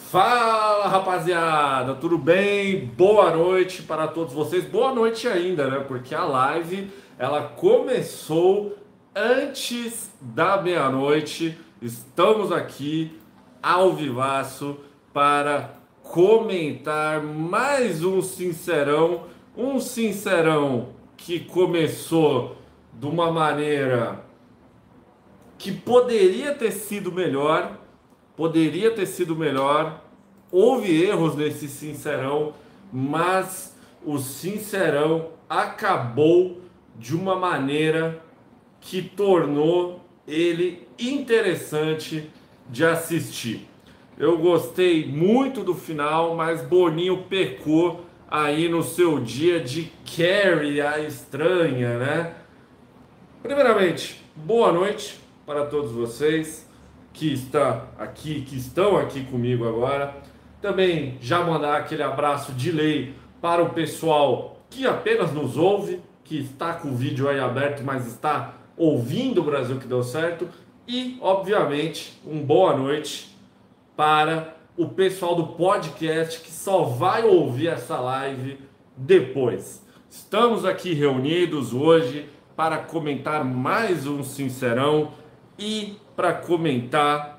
Fala, rapaziada, tudo bem? Boa noite para todos vocês. Boa noite ainda, né? Porque a live ela começou antes da meia-noite. Estamos aqui ao vivaço para comentar mais um sincerão que começou de uma maneira que poderia ter sido melhor. Houve erros nesse Sincerão, mas o Sincerão acabou de uma maneira que tornou ele interessante de assistir. Eu gostei muito do final, mas Boninho pecou aí no seu dia de Carrie a estranha, né? Primeiramente, boa noite para todos vocês que estão aqui comigo agora. Também já mandar aquele abraço de lei para o pessoal que apenas nos ouve, que está com o vídeo aí aberto, mas está ouvindo o Brasil que deu certo. E, obviamente, boa noite para o pessoal do podcast que só vai ouvir essa live depois. Estamos aqui reunidos hoje para comentar mais um Sincerão e para comentar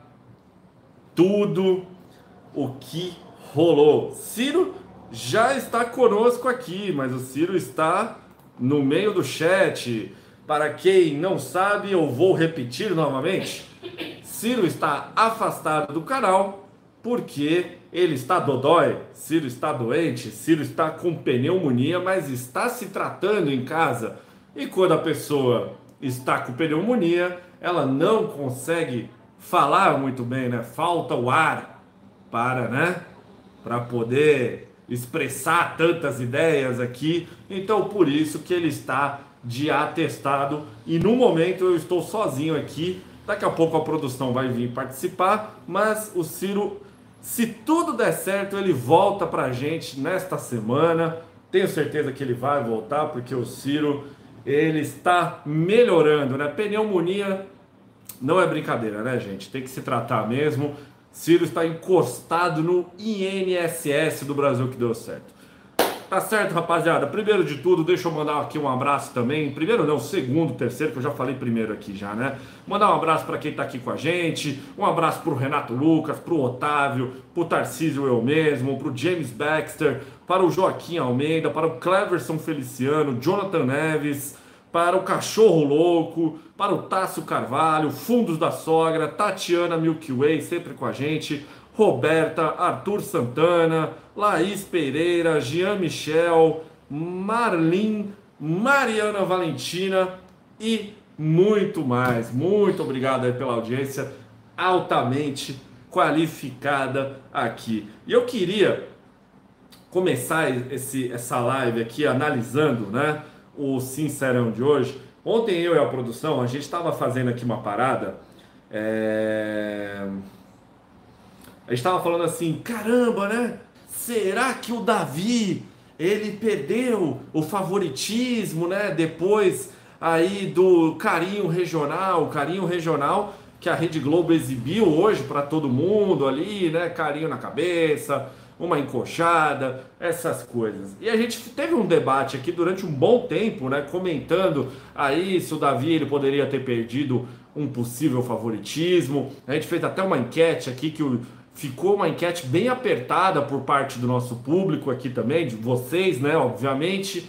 tudo o que rolou. Ciro já está conosco aqui, mas o Ciro está no meio do chat. Para quem não sabe, eu vou repetir novamente. Ciro está afastado do canal porque ele está dodói, Ciro está doente, Ciro está com pneumonia, mas está se tratando em casa. E quando a pessoa está com pneumonia, ela não consegue falar muito bem, né? Falta o ar né? Para poder expressar tantas ideias aqui. Então, por isso que ele está de atestado. E no momento eu estou sozinho aqui. Daqui a pouco a produção vai vir participar, mas o Ciro, se tudo der certo, ele volta pra gente nesta semana. Tenho certeza que ele vai voltar, porque o Ciro, ele está melhorando, né? Pneumonia não é brincadeira, né, gente? Tem que se tratar mesmo. Ciro está encostado no INSS do Brasil que deu certo. Tá certo, rapaziada? Primeiro de tudo, deixa eu mandar aqui um abraço também. Primeiro não, segundo, terceiro, que eu já falei primeiro aqui já, né? Mandar um abraço para quem tá aqui com a gente. Um abraço pro Renato Lucas, pro Otávio, pro Tarcísio eu mesmo, pro James Baxter, para o Joaquim Almeida, para o Cleverson Feliciano, Jonathan Neves, para o Cachorro Louco, para o Tássio Carvalho, Fundos da Sogra, Tatiana Milky Way, sempre com a gente, Roberta, Arthur Santana, Laís Pereira, Jean Michel, Marlin, Mariana Valentina e muito mais. Muito obrigado aí pela audiência altamente qualificada aqui. E eu queria começar essa live aqui analisando, né, o Sincerão de hoje. Ontem eu e a produção, a gente estava fazendo aqui uma parada. A gente estava falando assim, caramba, né? Será que o Davi, ele perdeu o favoritismo, né? Depois aí do carinho regional que a Rede Globo exibiu hoje para todo mundo ali, né? Carinho na cabeça, uma encoxada, essas coisas. E a gente teve um debate aqui durante um bom tempo, né? Comentando aí se o Davi ele poderia ter perdido um possível favoritismo. A gente fez até uma enquete aqui ficou uma enquete bem apertada por parte do nosso público aqui também, de vocês, né, obviamente.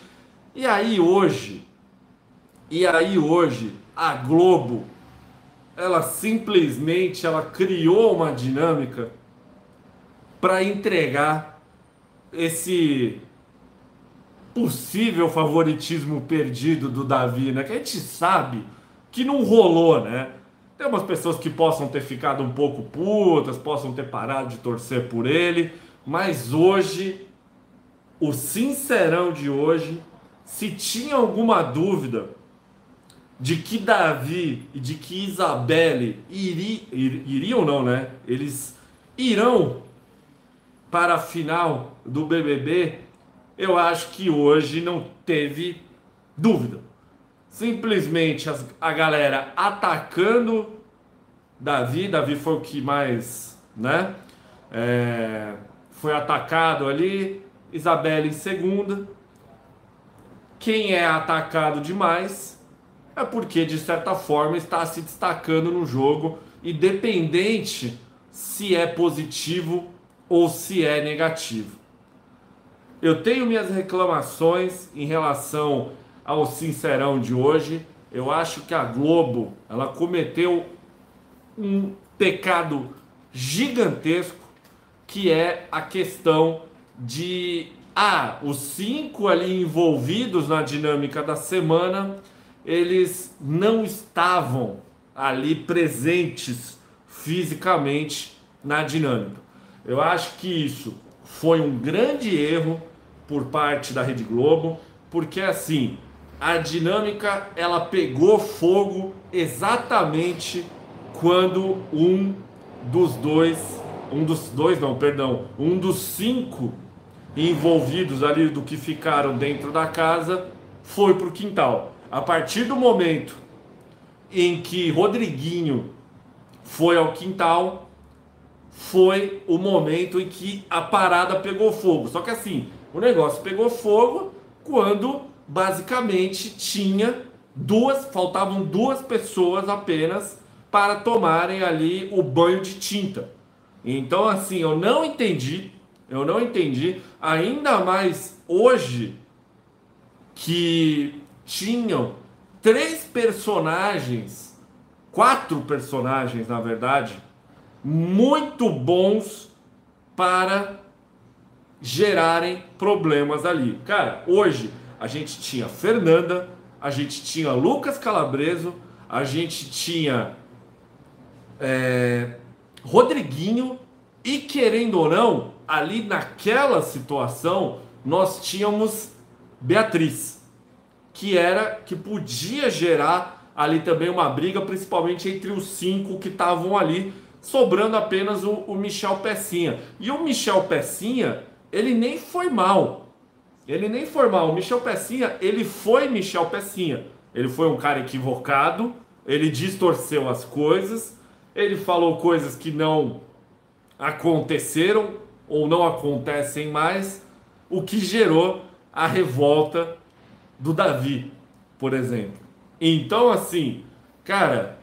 E aí hoje, a Globo, ela simplesmente criou uma dinâmica para entregar esse possível favoritismo perdido do Davi, né? Que a gente sabe que não rolou, né? Tem umas pessoas que possam ter ficado um pouco putas, possam ter parado de torcer por ele, mas hoje, o Sincerão de hoje, se tinha alguma dúvida de que Davi e de que Isabelle iriam não, né? Eles irão para a final do BBB, eu acho que hoje não teve dúvida. Simplesmente a galera atacando Davi foi o que mais, né? foi atacado ali, Isabelle em segunda. Quem é atacado demais é porque, de certa forma, está se destacando no jogo, independente se é positivo ou se é negativo. Eu tenho minhas reclamações em relação ao Sincerão de hoje. Eu acho que a Globo, ela cometeu um pecado gigantesco, que é a questão de os 5 ali envolvidos na dinâmica da semana, eles não estavam ali presentes fisicamente na dinâmica. Eu acho que isso foi um grande erro por parte da Rede Globo, porque assim, a dinâmica ela pegou fogo exatamente quando um dos 5 envolvidos ali do que ficaram dentro da casa foi pro quintal. A partir do momento em que Rodriguinho foi ao quintal, foi o momento em que a parada pegou fogo. Só que assim, o negócio pegou fogo quando basicamente faltavam 2 pessoas apenas para tomarem ali o banho de tinta. Então assim, eu não entendi, ainda mais hoje que tinham 3 personagens, 4 personagens na verdade, muito bons para gerarem problemas ali. Cara, hoje a gente tinha Fernanda, a gente tinha Lucas Calabreso, a gente tinha Rodriguinho e, querendo ou não, ali naquela situação nós tínhamos Beatriz, que podia gerar ali também uma briga, principalmente entre os 5 que estavam ali, sobrando apenas o Michel Pecinha. E o Michel Pecinha, ele nem foi mal. O Michel Pecinha, ele foi Michel Pecinha. Ele foi um cara equivocado, ele distorceu as coisas, ele falou coisas que não aconteceram ou não acontecem mais, o que gerou a revolta do Davi, por exemplo. Então, assim, cara,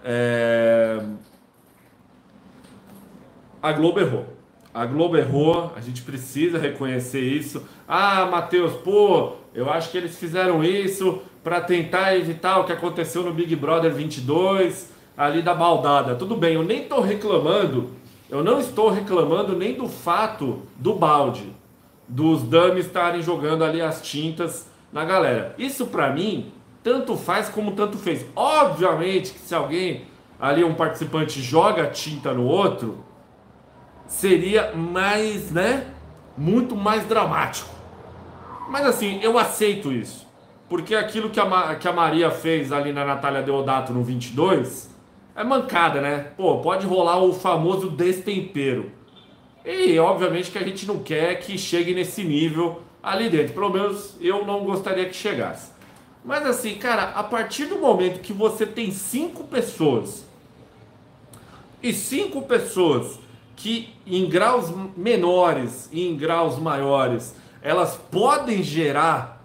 a Globo errou. A Globo errou, a gente precisa reconhecer isso. Matheus, eu acho que eles fizeram isso para tentar evitar o que aconteceu no Big Brother 22, ali da baldada. Tudo bem, eu não estou reclamando nem do fato do balde, dos dummies estarem jogando ali as tintas na galera. Isso para mim, tanto faz como tanto fez. Obviamente que se alguém ali, um participante, joga tinta no outro, seria mais, muito mais dramático. Mas assim, eu aceito isso. Porque aquilo que a Maria fez ali na Natália Deodato no 22 é mancada, né? Pode rolar o famoso destempero. E obviamente que a gente não quer que chegue nesse nível ali dentro. Pelo menos eu não gostaria que chegasse. Mas assim, cara, a partir do momento que você tem 5 pessoas e 5 pessoas que em graus menores e em graus maiores elas podem gerar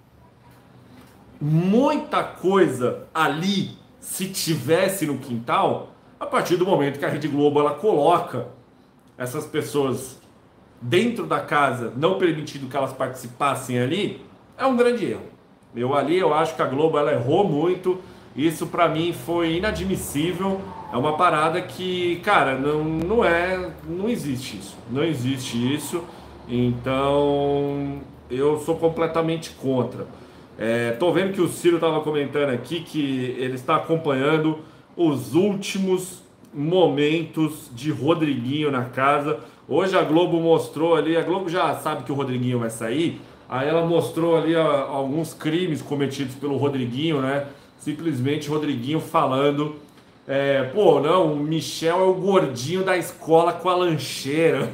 muita coisa ali se tivesse no quintal, a partir do momento que a Rede Globo ela coloca essas pessoas dentro da casa, não permitindo que elas participassem ali, é um grande erro. Eu acho que a Globo ela errou muito. Isso pra mim foi inadmissível. É uma parada que, cara, não existe isso. Não existe isso. Então, eu sou completamente contra. Tô vendo que o Ciro estava comentando aqui que ele está acompanhando os últimos momentos de Rodriguinho na casa. Hoje a Globo mostrou ali, a Globo já sabe que o Rodriguinho vai sair, aí ela mostrou ali alguns crimes cometidos pelo Rodriguinho, né? Simplesmente Rodriguinho falando, o Michel é o gordinho da escola com a lancheira.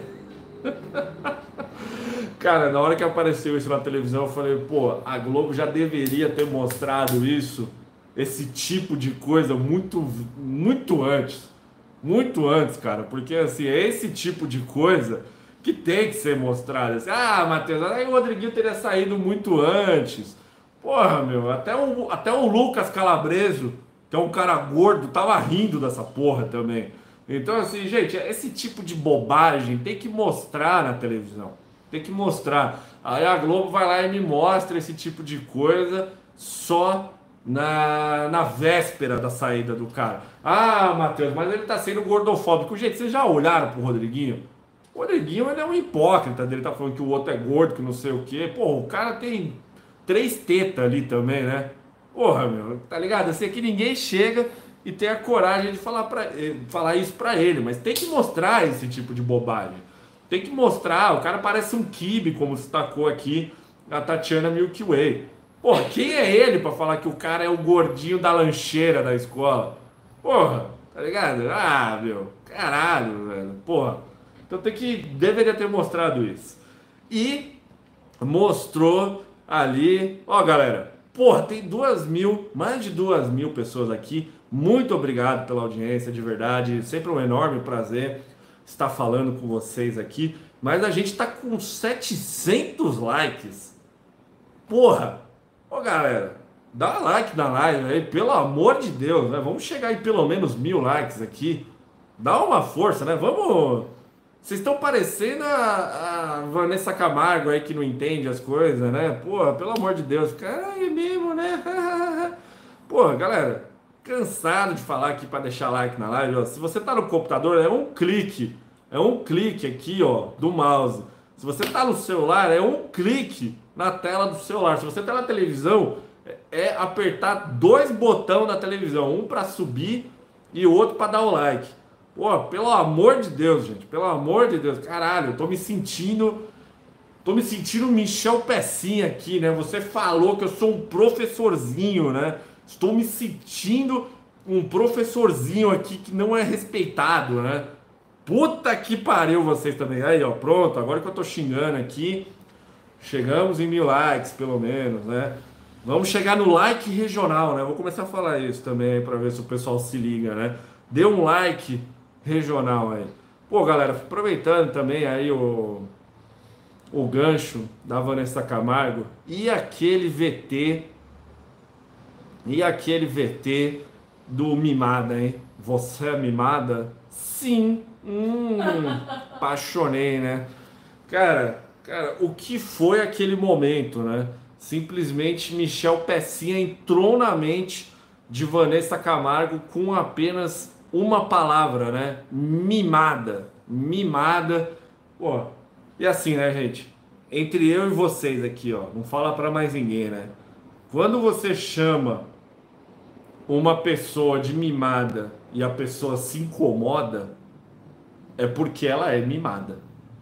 Cara, na hora que apareceu isso na televisão, eu falei, a Globo já deveria ter mostrado isso, esse tipo de coisa muito, muito antes. Muito antes, cara, porque assim, é esse tipo de coisa que tem que ser mostrado. Assim, ah, Matheus, aí o Rodriguinho teria saído muito antes. Porra, meu, até o Lucas Calabreso, que é um cara gordo, tava rindo dessa porra também. Então, assim, gente, esse tipo de bobagem tem que mostrar na televisão. Tem que mostrar. Aí a Globo vai lá e me mostra esse tipo de coisa só na véspera da saída do cara. Ah, Matheus, mas ele tá sendo gordofóbico. Gente, vocês já olharam pro Rodriguinho? O Rodriguinho, ele é um hipócrita dele, tá falando que o outro é gordo, que não sei o quê. Pô, o cara tem 3 tetas ali também, né? Porra, meu, tá ligado? Assim, que ninguém chega e tem a coragem de falar isso pra ele, mas tem que mostrar esse tipo de bobagem. Tem que mostrar, o cara parece um quibe, como destacou aqui a Tatiana Milky Way. Porra, quem é ele pra falar que o cara é o gordinho da lancheira da escola? Porra, tá ligado? Ah, meu, caralho, velho, porra. Então deveria ter mostrado isso. E mostrou ali, ó, galera, porra, tem 2.000, mais de 2.000 pessoas aqui. Muito obrigado pela audiência, de verdade. Sempre um enorme prazer estar falando com vocês aqui. Mas a gente tá com 700 likes. Porra! Ô galera, dá like na live aí, pelo amor de Deus, né? Vamos chegar em pelo menos 1.000 likes aqui. Dá uma força, né? Vamos. Vocês estão parecendo a Vanessa Camargo aí que não entende as coisas, né? Porra, pelo amor de Deus. Fica, é mesmo, né? Porra, galera, cansado de falar aqui para deixar like na live. Ó. Se você tá no computador, é um clique. É um clique aqui, ó, do mouse. Se você tá no celular, é um clique na tela do celular. Se você tá na televisão, é apertar 2 botões da televisão. Um para subir e o outro para dar o like. Pô, pelo amor de Deus, gente. Pelo amor de Deus. Caralho, eu tô me sentindo Michel Pecinha aqui, né? Você falou que eu sou um professorzinho, né? Estou me sentindo um professorzinho aqui que não é respeitado, né? Puta que pariu vocês também. Aí, ó, pronto. Agora que eu tô xingando aqui, chegamos em 1.000 likes, pelo menos, né? Vamos chegar no like regional, né? Vou começar a falar isso também para ver se o pessoal se liga, né? Dê um like regional aí. Pô, galera, aproveitando também aí o gancho da Vanessa Camargo e aquele VT do Mimada, hein? Você é mimada? Sim. Apaixonei, né? Cara, o que foi aquele momento, né? Simplesmente Michel Pecinha entrou na mente de Vanessa Camargo com apenas uma palavra, né? Mimada. Mimada. Pô, e assim, né, gente? Entre eu e vocês aqui, ó, não fala pra mais ninguém, né? Quando você chama uma pessoa de mimada e a pessoa se incomoda, é porque ela é mimada.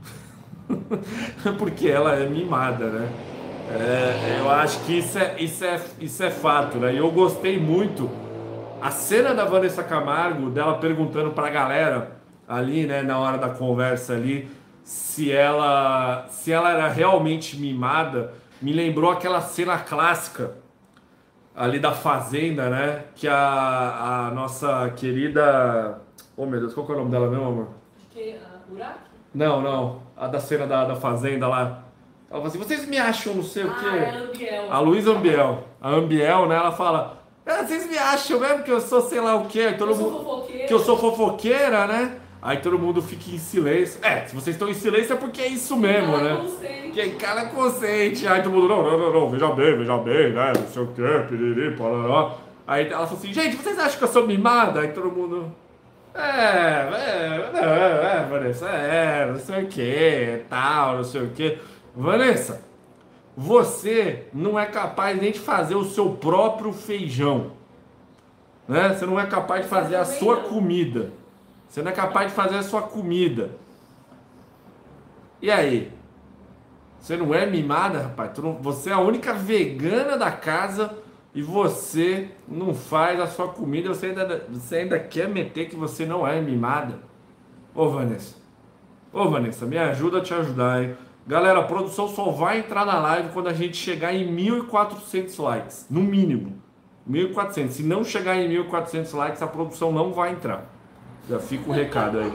É porque ela é mimada, né? Eu acho que isso é fato, né? E eu gostei muito. A cena da Vanessa Camargo, dela perguntando pra galera ali, né, na hora da conversa ali, se ela era realmente mimada, me lembrou aquela cena clássica ali da Fazenda, né? Que a nossa querida. Oh meu Deus, qual que é o nome dela mesmo, amor? Que, Burak? Não. A da cena da Fazenda lá. Ela fala assim: vocês me acham não sei o quê? É a Ambiel. A Luísa Ambiel. A Ambiel, né? Ela fala: vocês me acham mesmo que eu sou sei lá o quê? Todo mundo. Fofoqueira. Que eu sou fofoqueira, né? Aí todo mundo fica em silêncio. Se vocês estão em silêncio é porque é isso mesmo, né? Quem cala é consciente. Aí todo mundo, não, veja bem, né? Não sei o quê, piriri, pororó. Aí ela falou assim: gente, vocês acham que eu sou mimada? Aí todo mundo. Vanessa, não sei o que, tal, não sei o que. Vanessa, você não é capaz nem de fazer o seu próprio feijão, né? Você não é capaz de fazer a sua comida. Você não é capaz de fazer a sua comida. E aí? Você não é mimada, rapaz? Você é a única vegana da casa e você não faz a sua comida, você ainda quer meter que você não é mimada? Ô Vanessa, me ajuda a te ajudar, hein? Galera, a produção só vai entrar na live quando a gente chegar em 1.400 likes, no mínimo. 1.400. Se não chegar em 1.400 likes, a produção não vai entrar. Já fica o recado aí.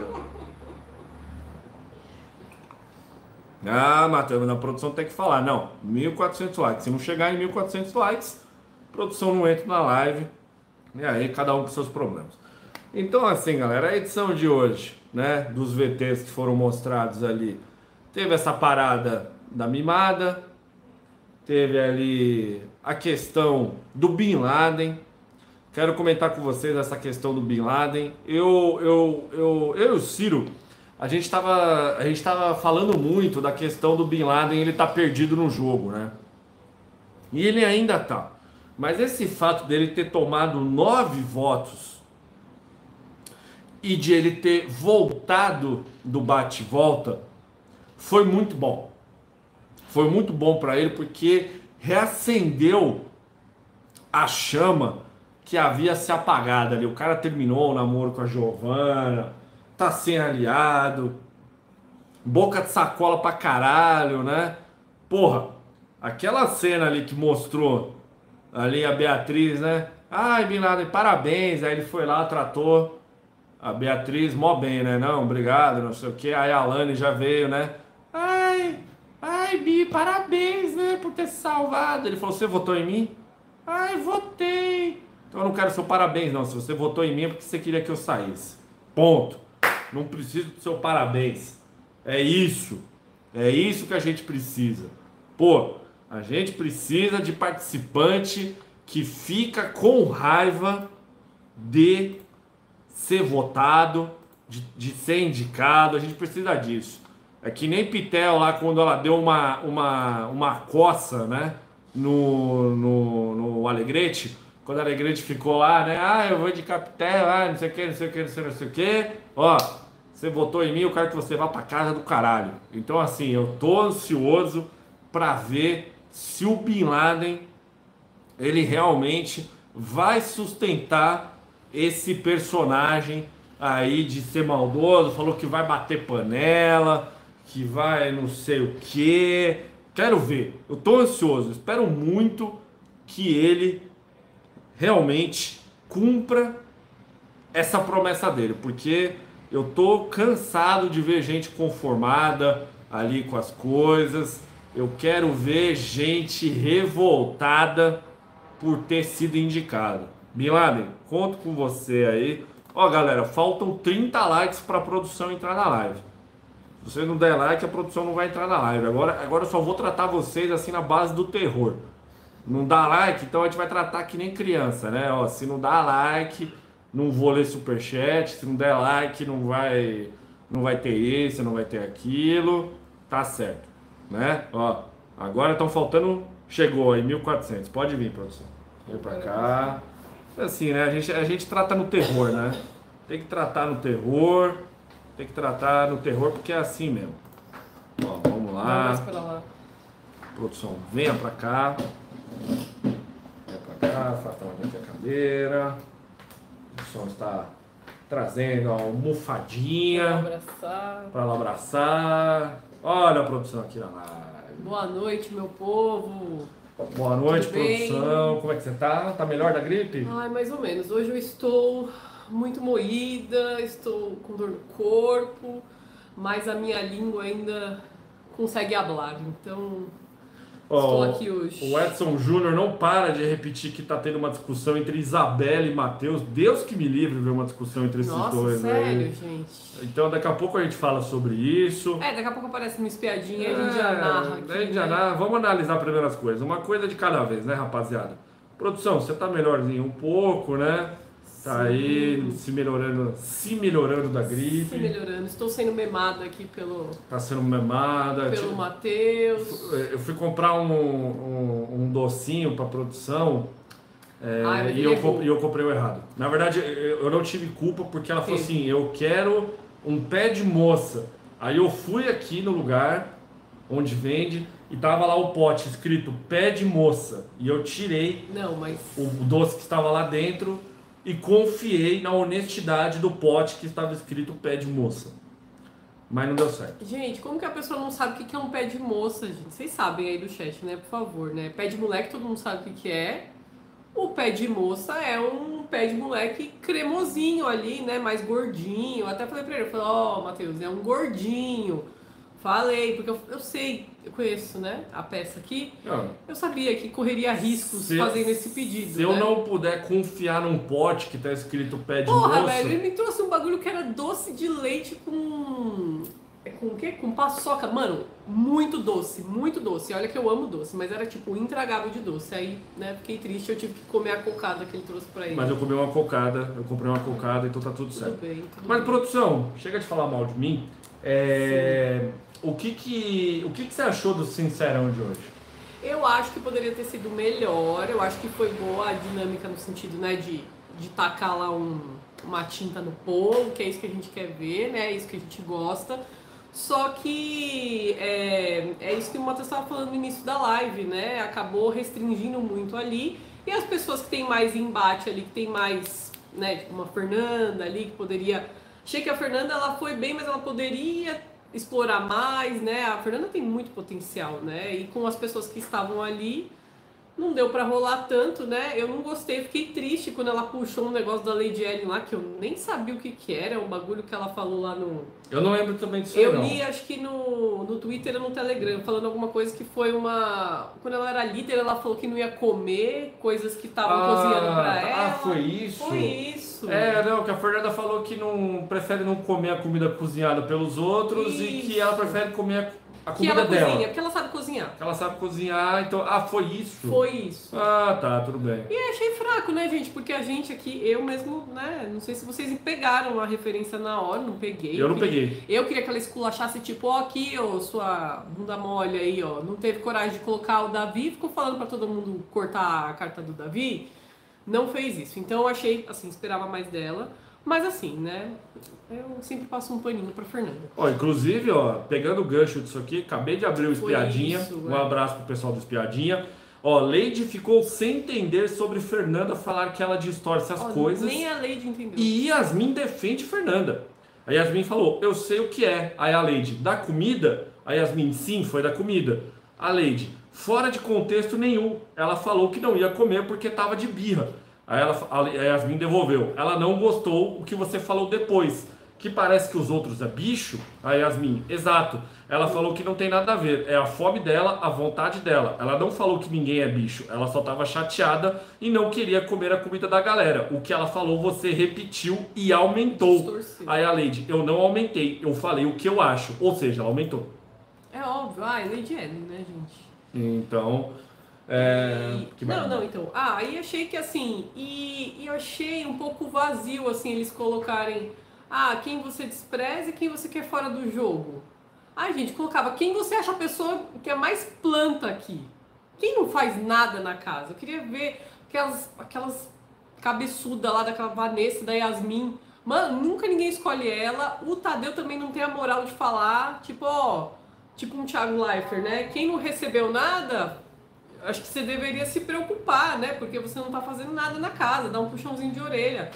Ah, Matheus, na produção tem que falar. Não, 1.400 likes. Se não chegar em 1.400 likes, a produção não entra na live. E aí, cada um com seus problemas. Então, assim, galera, a edição de hoje, né, dos VTs que foram mostrados ali, teve essa parada da mimada, teve ali a questão do Bin Laden. Quero comentar com vocês essa questão do Bin Laden. Eu e o Ciro, a gente tava falando muito da questão do Bin Laden, ele tá perdido no jogo, né? E ele ainda tá. Mas esse fato dele ter tomado 9 votos e de ele ter voltado do bate-volta foi muito bom. Foi muito bom para ele porque reacendeu a chama que havia se apagado ali. O cara terminou o namoro com a Giovana, tá sem aliado, boca de sacola pra caralho, né? Porra, aquela cena ali que mostrou ali a Beatriz, né? Ai, Bin Laden, parabéns. Aí ele foi lá, tratou a Beatriz mó bem, né? Não, obrigado, não sei o que. Aí a Alane já veio, né? Ai, Bi, parabéns, né, por ter se salvado. Ele falou, você votou em mim? Ai, votei. Então eu não quero seu parabéns, não. Se você votou em mim é porque você queria que eu saísse. Ponto. Não preciso do seu parabéns. É isso. É isso que a gente precisa. Pô, a gente precisa de participante que fica com raiva de ser votado, de ser indicado. A gente precisa disso. É que nem Pitel lá quando ela deu uma coça, né? No Alegrete. Quando o Alegrete ficou lá, né? Ah, eu vou indicar Pitel, não sei o que, não sei o que, não sei o que. Ó, você votou em mim, eu quero que você vá pra casa do caralho. Então, assim, eu tô ansioso pra ver se o Bin Laden ele realmente vai sustentar esse personagem aí de ser maldoso. Falou que vai bater panela, que vai não sei o que. Quero ver. Eu tô ansioso. Espero muito que ele realmente cumpra essa promessa dele, porque eu tô cansado de ver gente conformada ali com as coisas. Eu quero ver gente revoltada por ter sido indicado. Bin Laden, conto com você aí. Ó, galera, faltam 30 likes para a produção entrar na live. Se você não der like, a produção não vai entrar na live. Agora eu só vou tratar vocês assim na base do terror. Não dá like, então a gente vai tratar que nem criança, né? Ó, se não dá like, não vou ler superchat. Se não der like, não vai ter isso, não vai ter aquilo. Tá certo, né? Ó, agora estão faltando, chegou aí 1.400. Pode vir, produção. Vem pra cá. Assim, né? A gente trata no terror, né? Tem que tratar no terror. Tem que tratar no terror porque é assim mesmo. Ó, vamos lá. Produção, venha pra cá. Venha pra cá, afasta mais aqui a cadeira. O som está trazendo a almofadinha para ela abraçar. Olha a produção aqui na live. Boa noite, meu povo. Boa noite, produção. Como é que você tá? Tá melhor da gripe? Ai, mais ou menos. Hoje eu estou muito moída, estou com dor no corpo, mas a minha língua ainda consegue hablar. Então, estou aqui hoje. O Edson Júnior não para de repetir que tá tendo uma discussão entre Isabela e Matheus. Deus que me livre ver uma discussão entre esses dois. Nossa, sério, aí. gente? Então daqui a pouco a gente fala sobre isso. Daqui a pouco aparece uma espiadinha e a gente já narra aqui. A gente já narra. Vamos analisar primeiro as coisas. Uma coisa de cada vez, né, rapaziada? Produção, você tá melhorzinho um pouco, né? Tá aí se melhorando da gripe. Se melhorando. Estou sendo memada aqui pelo... Tá sendo memada. Pelo Matheus. Eu fui comprar um docinho pra produção e eu comprei o errado. Na verdade, eu não tive culpa porque ela falou assim, eu quero um pé de moça. Aí eu fui aqui no lugar onde vende e tava lá o pote escrito pé de moça. E eu tirei o doce que estava lá dentro e confiei na honestidade do pote que estava escrito pé de moça. Mas não deu certo. Gente, como que a pessoa não sabe o que é um pé de moça, gente? Vocês sabem aí do chat, né? Por favor, né? Pé de moleque todo mundo sabe o que é. O pé de moça é um pé de moleque cremosinho ali, né? Mais gordinho. Eu até falei pra ele, eu falei, ó, Matheus, é um gordinho. Falei, porque eu sei, eu conheço, né, a peça aqui. Eu sabia que correria riscos fazendo esse pedido. Se eu não puder confiar num pote que tá escrito pé de Porra, moço... velho, ele me trouxe um bagulho que era doce de leite com... Com o quê? Com paçoca. Mano, muito doce, muito doce. Olha que eu amo doce, mas era tipo intragável de doce. Aí, né, fiquei triste, eu tive que comer a cocada que ele trouxe pra ele. Mas eu comi uma cocada, eu comprei uma cocada, então tá tudo certo. Tudo bem, Mas, produção, chega de falar mal de mim. O que você achou do Sincerão de hoje? Eu acho que poderia ter sido melhor. Eu acho que foi boa a dinâmica no sentido, né, de tacar lá uma tinta no povo, que é isso que a gente quer ver, né, é isso que a gente gosta. Só que é isso que o Matheus estava falando no início da live, né? Acabou restringindo muito ali. E as pessoas que têm mais embate ali, que tem mais, né? Tipo uma Fernanda ali, que poderia... Achei que a Fernanda, ela foi bem, mas ela poderia explorar mais, né? A Fernanda tem muito potencial, né? E com as pessoas que estavam ali, não deu pra rolar tanto, né? Eu não gostei, fiquei triste quando ela puxou um negócio da Lady Ellen lá, que eu nem sabia o que era, um bagulho que ela falou lá no... Eu não lembro também disso, Eu não. li, acho que no Twitter ou no Telegram, falando alguma coisa que foi uma... Quando ela era líder, ela falou que não ia comer coisas que estavam cozinhando pra ela. Foi isso? Foi isso. Não, que a Fernanda falou que não prefere não comer a comida cozinhada pelos outros e que ela prefere comer a comida que ela dela. cozinha, porque ela sabe cozinhar. Ela sabe cozinhar, então... foi isso? Foi isso. Tá, tudo bem. E achei fraco, né, gente? Porque a gente aqui, eu mesmo, né, não sei se vocês pegaram a referência na hora, não peguei. Eu não peguei. Eu queria que ela esculachasse, tipo, ó, aqui, ó, sua bunda mole aí, ó. Não teve coragem de colocar o Davi, ficou falando pra todo mundo cortar a carta do Davi. Não fez isso. Então eu achei, assim, esperava mais dela. Mas assim, né, eu sempre passo um paninho pra Fernanda. Inclusive, pegando o gancho disso aqui, acabei de abrir o Espiadinha. Um abraço pro pessoal do Espiadinha. Lady ficou sem entender sobre Fernanda falar que ela distorce as coisas. Nem a Lady entendeu. E Yasmin defende Fernanda. A Yasmin falou, eu sei o que é. Aí a Lady, da comida? A Yasmin, sim, foi da comida. A Lady, fora de contexto nenhum. Ela falou que não ia comer porque tava de birra. Aí a Yasmin devolveu. Ela não gostou o que você falou depois. Que parece que os outros é bicho. A Yasmin, exato. Ela falou que não tem nada a ver. É a fome dela, a vontade dela. Ela não falou que ninguém é bicho. Ela só estava chateada e não queria comer a comida da galera. O que ela falou, você repetiu e aumentou. Distorceu. Aí a Lady, eu não aumentei. Eu falei o que eu acho. Ou seja, ela aumentou. É óbvio. Lady Ellen, né, gente? Então... então. Aí achei que assim, e eu achei um pouco vazio, assim, eles colocarem, quem você despreza e quem você quer fora do jogo. Gente, colocava, quem você acha a pessoa que é mais planta aqui? Quem não faz nada na casa? Eu queria ver aquelas cabeçudas lá daquela Vanessa, da Yasmin. Mano, nunca ninguém escolhe ela. O Tadeu também não tem a moral de falar, tipo um Thiago Leifert, né? Quem não recebeu nada... Acho que você deveria se preocupar, né? Porque você não tá fazendo nada na casa, dá um puxãozinho de orelha.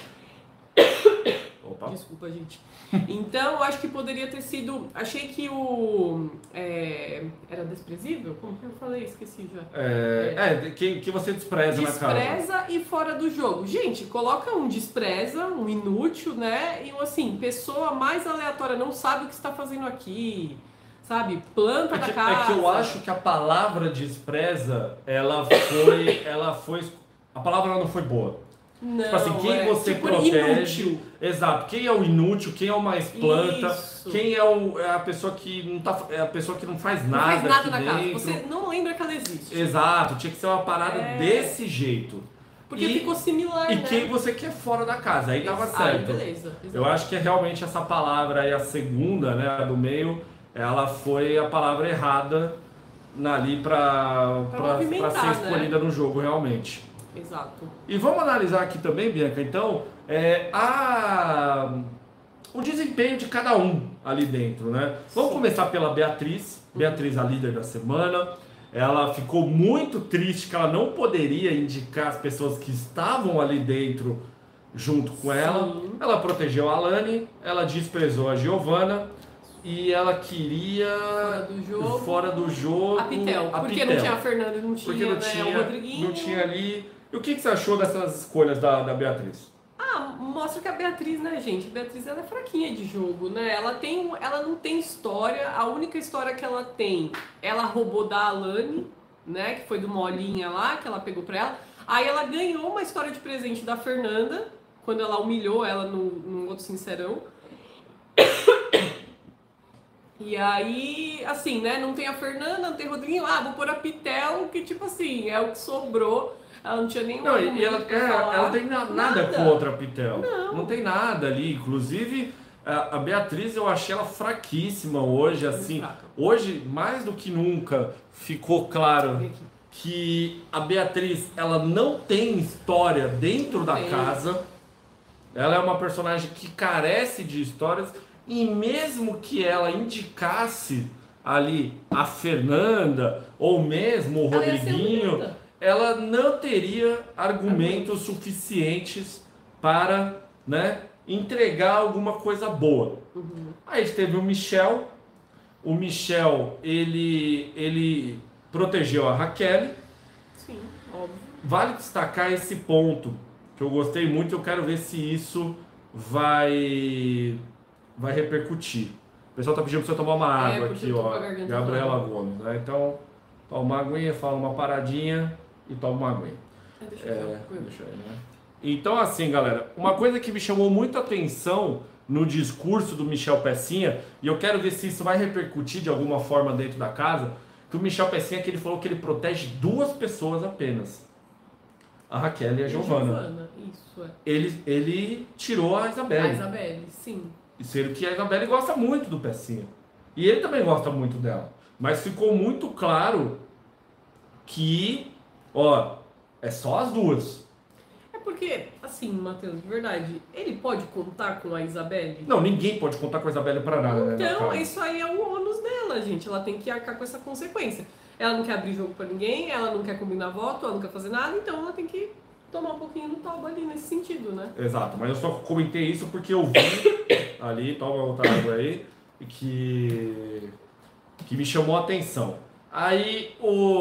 Opa. Desculpa, gente. Então, eu acho que poderia ter sido... Achei que o... Era desprezível? Como que eu falei? Esqueci já. Que você despreza na casa. Despreza e fora do jogo. Gente, coloca um despreza, um inútil, né? E assim, pessoa mais aleatória, não sabe o que está fazendo aqui. Sabe, planta da casa. É que eu acho que a palavra despreza, ela foi... A palavra não foi boa. Não, tipo assim, quem você protege... Inútil. Exato, quem é o inútil, quem é o mais planta, Isso. quem é a pessoa que não tá... É a pessoa que não faz nada. Não faz nada na dentro. casa, você não lembra que ela existe. Exato, tinha que ser uma parada desse jeito. Porque ficou similar, e né? quem você quer fora da casa, aí tava certo. Beleza. Eu acho que é realmente essa palavra aí, a segunda, né, a do meio... Ela foi a palavra errada ali para ser escolhida, né, no jogo, realmente. Exato. E vamos analisar aqui também, Bianca, então, o desempenho de cada um ali dentro, né? Vamos começar pela Beatriz. Beatriz, a líder da semana. Ela ficou muito triste que ela não poderia indicar as pessoas que estavam ali dentro junto com ela. Ela protegeu a Alane, ela desprezou a Giovana. E ela queria... Fora do jogo... A Pitel. Porque não tinha a Fernanda, não tinha, o Rodriguinho. Não tinha ali... E o que você achou dessas escolhas da Beatriz? Mostra que a Beatriz, né, gente? A Beatriz, ela é fraquinha de jogo, né? Ela não tem história. A única história que ela tem, ela roubou da Alane, né? Que foi do Molinha lá, que ela pegou pra ela. Aí ela ganhou uma história de presente da Fernanda, quando ela humilhou ela no outro Sincerão. E aí, assim, né? Não tem a Fernanda, não tem o Rodriguinho. Vou pôr a Pitel, que tipo assim, é o que sobrou. Ela não tinha nenhum argumento E ela não tem nada contra a Pitel. Não Tem nada ali. Inclusive, a Beatriz, eu achei ela fraquíssima hoje, assim. Hoje, mais do que nunca, ficou claro que a Beatriz, ela não tem história dentro da casa. Ela é uma personagem que carece de histórias. E mesmo que ela indicasse ali a Fernanda, ou mesmo o Rodriguinho, ela não teria argumentos suficientes para, né, entregar alguma coisa boa. Aí a gente teve o Michel. O Michel, ele protegeu a Raquel. Sim, óbvio. Vale destacar esse ponto, que eu gostei muito, eu quero ver se isso vai repercutir. O pessoal tá pedindo pra você tomar uma água aqui, ó. Gabriela Gomes, né? Então, toma uma aguinha, fala uma paradinha e toma uma aguinha. Deixa eu ver, né? Então, assim, galera, uma coisa que me chamou muito a atenção no discurso do Michel Pecinha, e eu quero ver se isso vai repercutir de alguma forma dentro da casa, que o Michel Pecinha, que ele falou que ele protege 2 pessoas apenas. A Raquel e a Giovana. Isso, Ele tirou a Isabelle. A Isabelle, sim. Sendo que a Isabelle gosta muito do Pecinha. E ele também gosta muito dela. Mas ficou muito claro que, ó, é só as 2. É porque, assim, Matheus, de verdade, ele pode contar com a Isabelle? Não, ninguém pode contar com a Isabelle pra nada, né? Então, isso aí é o ônus dela, gente. Ela tem que arcar com essa consequência. Ela não quer abrir jogo pra ninguém, ela não quer combinar voto, ela não quer fazer nada, então ela tem que tomar um pouquinho no toba ali nesse sentido, né? Exato, mas eu só comentei isso porque eu vi ali, toma outra água aí, que me chamou a atenção. Aí,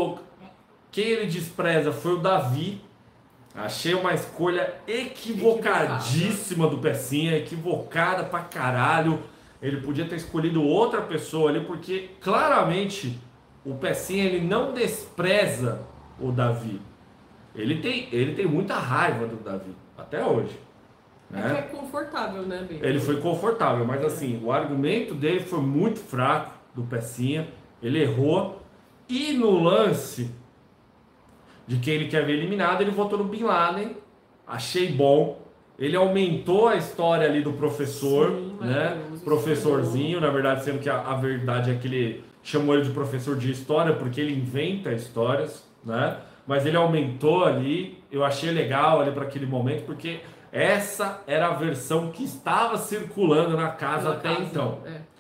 quem ele despreza foi o Davi. Achei uma escolha equivocadíssima do Pecinha, equivocada pra caralho. Ele podia ter escolhido outra pessoa ali, porque claramente o Pecinha, ele não despreza o Davi. Ele tem muita raiva do Davi, até hoje. Né? É confortável, né, Bê? Ele foi confortável, mas assim, o argumento dele foi muito fraco, do Pecinha. Ele errou. E no lance de quem ele quer ver eliminado, ele votou no Bin Laden. Achei bom. Ele aumentou a história ali do professor, sim, né? Professorzinho, na verdade, sendo que a verdade é que ele chamou ele de professor de história, porque ele inventa histórias, né? Mas ele aumentou ali, eu achei legal ali para aquele momento, porque essa era a versão que estava circulando na casa até então.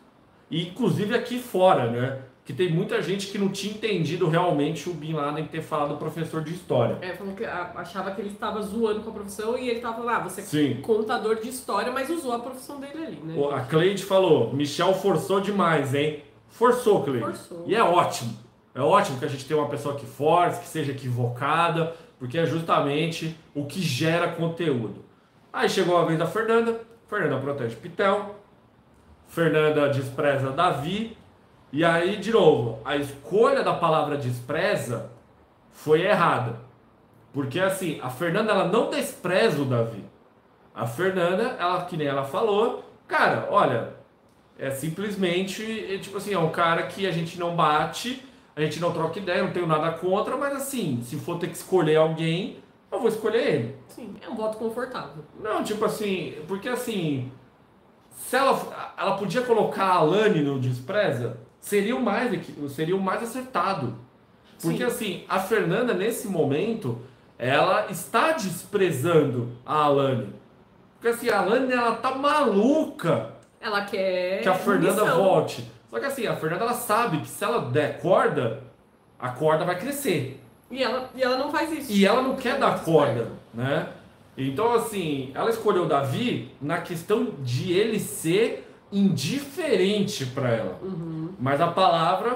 E inclusive aqui fora, né? Que tem muita gente que não tinha entendido realmente o Bin Laden ter falado professor de história. Falou que achava que ele estava zoando com a profissão e ele estava falando, você é contador de história, mas usou a profissão dele ali, né? A Cleide falou, Michel forçou demais, hein? Forçou, Cleide. Forçou. E é ótimo. É ótimo que a gente tenha uma pessoa que force, que seja equivocada, porque é justamente o que gera conteúdo. Aí chegou a vez da Fernanda. Fernanda protege Pitel. Fernanda despreza Davi. E aí, de novo, a escolha da palavra despreza foi errada. Porque assim, a Fernanda, ela não despreza o Davi. A Fernanda, que nem ela falou, cara, olha, é simplesmente, tipo assim, é um cara que a gente não bate, a gente não troca ideia, não tenho nada contra, mas assim, se for ter que escolher alguém, eu vou escolher ele. Sim, é um voto confortável. Não, tipo assim, porque assim, se ela podia colocar a Alane no despreza, seria o mais acertado. Porque sim, assim, a Fernanda nesse momento, ela está desprezando a Alane. Porque assim, a Alane, ela tá maluca. Ela quer que a Fernanda volte. Só que assim, a Fernanda, ela sabe que se ela der corda, a corda vai crescer. E ela não faz isso. E ela não quer dar corda, né? Então assim, ela escolheu o Davi na questão de ele ser indiferente para ela. Uhum. Mas a palavra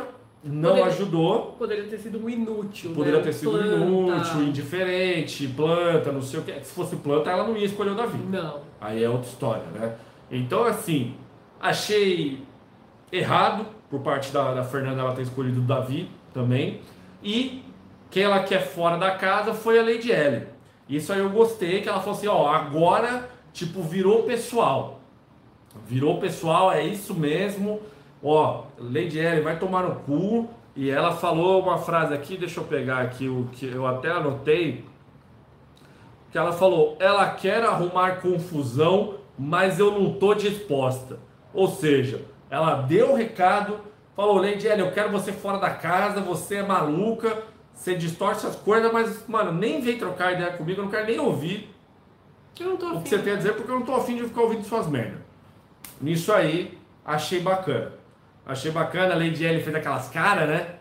não ajudou. Poderia ter sido um inútil, Poderia né? ter sido inútil, indiferente, planta, não sei o que. Se fosse planta, ela não ia escolher o Davi. Não. Aí é outra história, né? Então, assim, achei errado por parte da Fernanda ela ter escolhido o Davi também. E quem ela quer fora da casa foi a Lady Ellen. Isso aí eu gostei, que ela falou assim, ó, agora, tipo, virou pessoal. Virou pessoal, é isso mesmo. Ó, Lady Ellen vai tomar no cu. E ela falou uma frase aqui, deixa eu pegar aqui o que eu até anotei. Que ela falou, ela quer arrumar confusão, mas eu não tô disposta. Ou seja, ela deu o recado, falou, Lady Ellen, eu quero você fora da casa, você é maluca, você distorce as coisas, mas, mano, nem vem trocar ideia comigo, eu não quero nem ouvir Eu não tô o que você tem a dizer, porque eu não tô afim de ficar ouvindo suas merdas. Nisso aí, achei bacana. Achei bacana, a Lady Ellen fez aquelas caras, né?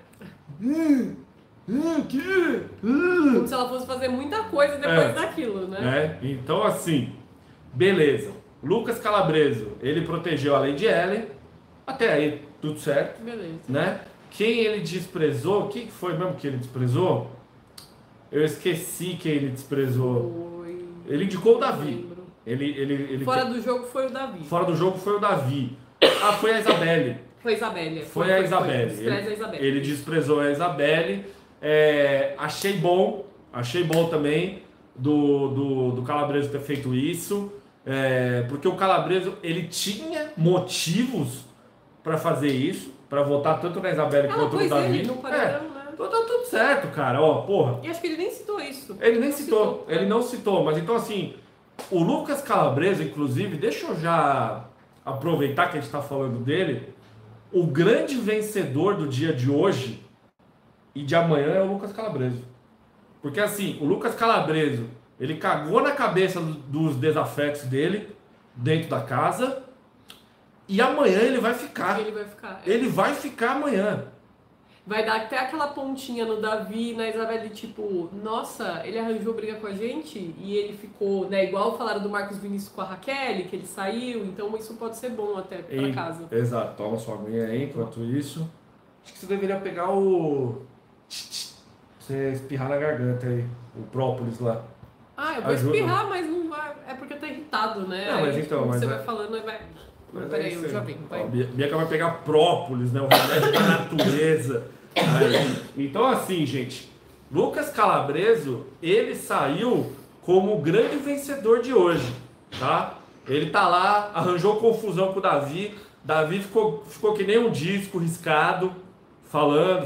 Como se ela fosse fazer muita coisa depois daquilo, né? Então, assim, beleza. Lucas Calabreso, ele protegeu a Lady Ellen. Até aí, tudo certo. Beleza. Né? Quem ele desprezou, quem foi mesmo que ele desprezou? Eu esqueci quem ele desprezou. Ele indicou o Davi. Ele Fora do jogo foi o Davi. Fora do jogo foi o Davi. Ah, foi a Isabelle. Foi a Isabelle. Foi a Isabelle. Ele desprezou a Isabelle. Achei bom também do Calabreso ter feito isso. Porque o Calabreso, ele tinha motivos para fazer isso, para votar tanto na Isabelle quanto no Davi. Ele, no paredão, né? Então tá tudo certo, cara. Ó, porra. E acho que ele nem citou isso. Ele não citou, mas então assim, o Lucas Calabreso, inclusive, deixa eu já aproveitar que a gente tá falando dele, o grande vencedor do dia de hoje e de amanhã é o Lucas Calabreso. Porque assim, o Lucas Calabreso, ele cagou na cabeça dos desafetos dele dentro da casa e amanhã ele vai ficar. Ele vai ficar amanhã. Vai dar até aquela pontinha no Davi e na Isabelle, tipo, nossa, ele arranjou briga com a gente e ele ficou, né, igual falaram do Marcos Vinícius com a Raquel, que ele saiu, então isso pode ser bom até pra casa. Exato, toma sua aguinha aí enquanto isso. Acho que você deveria pegar o... Você espirrar na garganta aí, o própolis lá. Ah, eu vou espirrar, mas não vai, é porque tá irritado, né? Não, mas então... Você vai falando e vai... Mas peraí, eu já venho. Vai. Bianca vai pegar própolis, né? O remédio da natureza. Então, assim, gente, Lucas Calabreso, ele saiu como o grande vencedor de hoje, tá? Ele tá lá, arranjou confusão com o Davi. Davi ficou que nem um disco riscado, falando.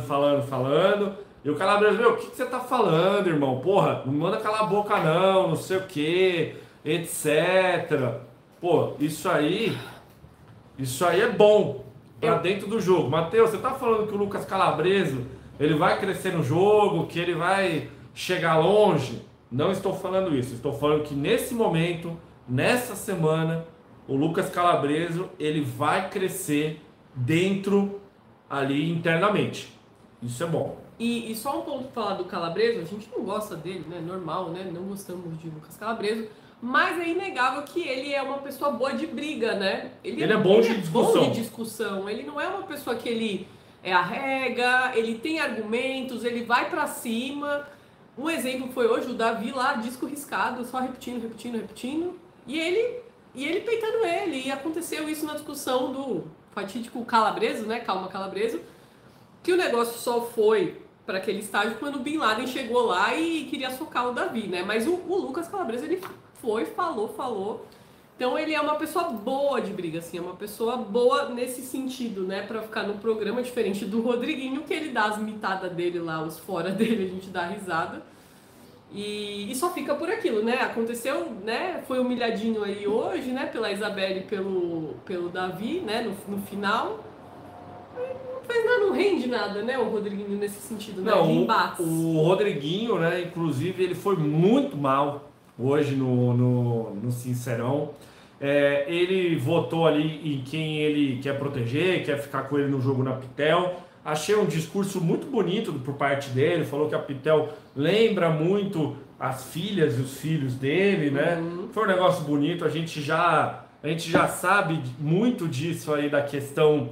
E o Calabreso, meu, o que você tá falando, irmão? Porra, não manda calar a boca não sei o que, etc. Pô, isso aí é bom pra dentro do jogo. Matheus, você tá falando que o Lucas Calabreso, ele vai crescer no jogo, que ele vai chegar longe? Não estou falando isso. Estou falando que nesse momento, nessa semana, o Lucas Calabreso, ele vai crescer dentro ali internamente. Isso é bom. E só um ponto pra falar do Calabreso, a gente não gosta dele, né? Normal, né? Não gostamos de Lucas Calabreso. Mas é inegável que ele é uma pessoa boa de briga, né? Ele é bom de discussão. Ele não é uma pessoa que ele arrega, ele tem argumentos, ele vai pra cima. Um exemplo foi hoje o Davi lá, disco riscado, só repetindo. E ele peitando ele. E aconteceu isso na discussão do fatídico Calabreso, né? Calma, Calabreso. Que o negócio só foi para aquele estágio quando o Bin Laden chegou lá e queria socar o Davi, né? Mas o Lucas Calabreso, ele falou. Então ele é uma pessoa boa de briga, assim, é uma pessoa boa nesse sentido, né? Pra ficar no programa, diferente do Rodriguinho, que ele dá as mitadas dele lá, os fora dele, a gente dá risada. E só fica por aquilo, né? Aconteceu, né? Foi humilhadinho aí hoje, né? Pela Isabelle e pelo Davi, né? No final. Não fez nada, não rende nada, né? O Rodriguinho nesse sentido, né? Não, de embates. O Rodriguinho, né? Inclusive, ele foi muito mal hoje no Sincerão. Ele votou ali em quem ele quer proteger, quer ficar com ele no jogo na Pitel. Achei um discurso muito bonito por parte dele, falou que a Pitel lembra muito as filhas e os filhos dele, né? Foi um negócio bonito, a gente já sabe muito disso aí da questão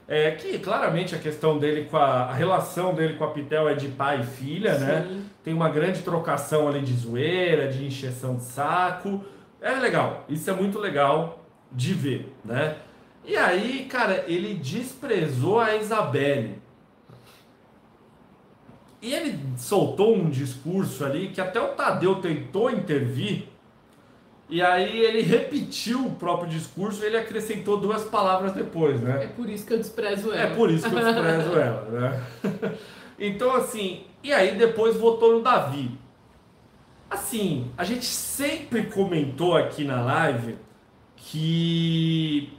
Que claramente a questão dele a relação dele com a Pitel é de pai e filha, Sim. né? Tem uma grande trocação ali de zoeira, de encheção de saco. É legal, isso é muito legal de ver, né? E aí, cara, ele desprezou a Isabelle. E ele soltou um discurso ali que até o Tadeu tentou intervir. E aí ele repetiu o próprio discurso e ele acrescentou 2 palavras depois, né? É por isso que eu desprezo ela. É por isso que eu desprezo ela, né? Então, assim, e aí depois votou no Davi. Assim, a gente sempre comentou aqui na live que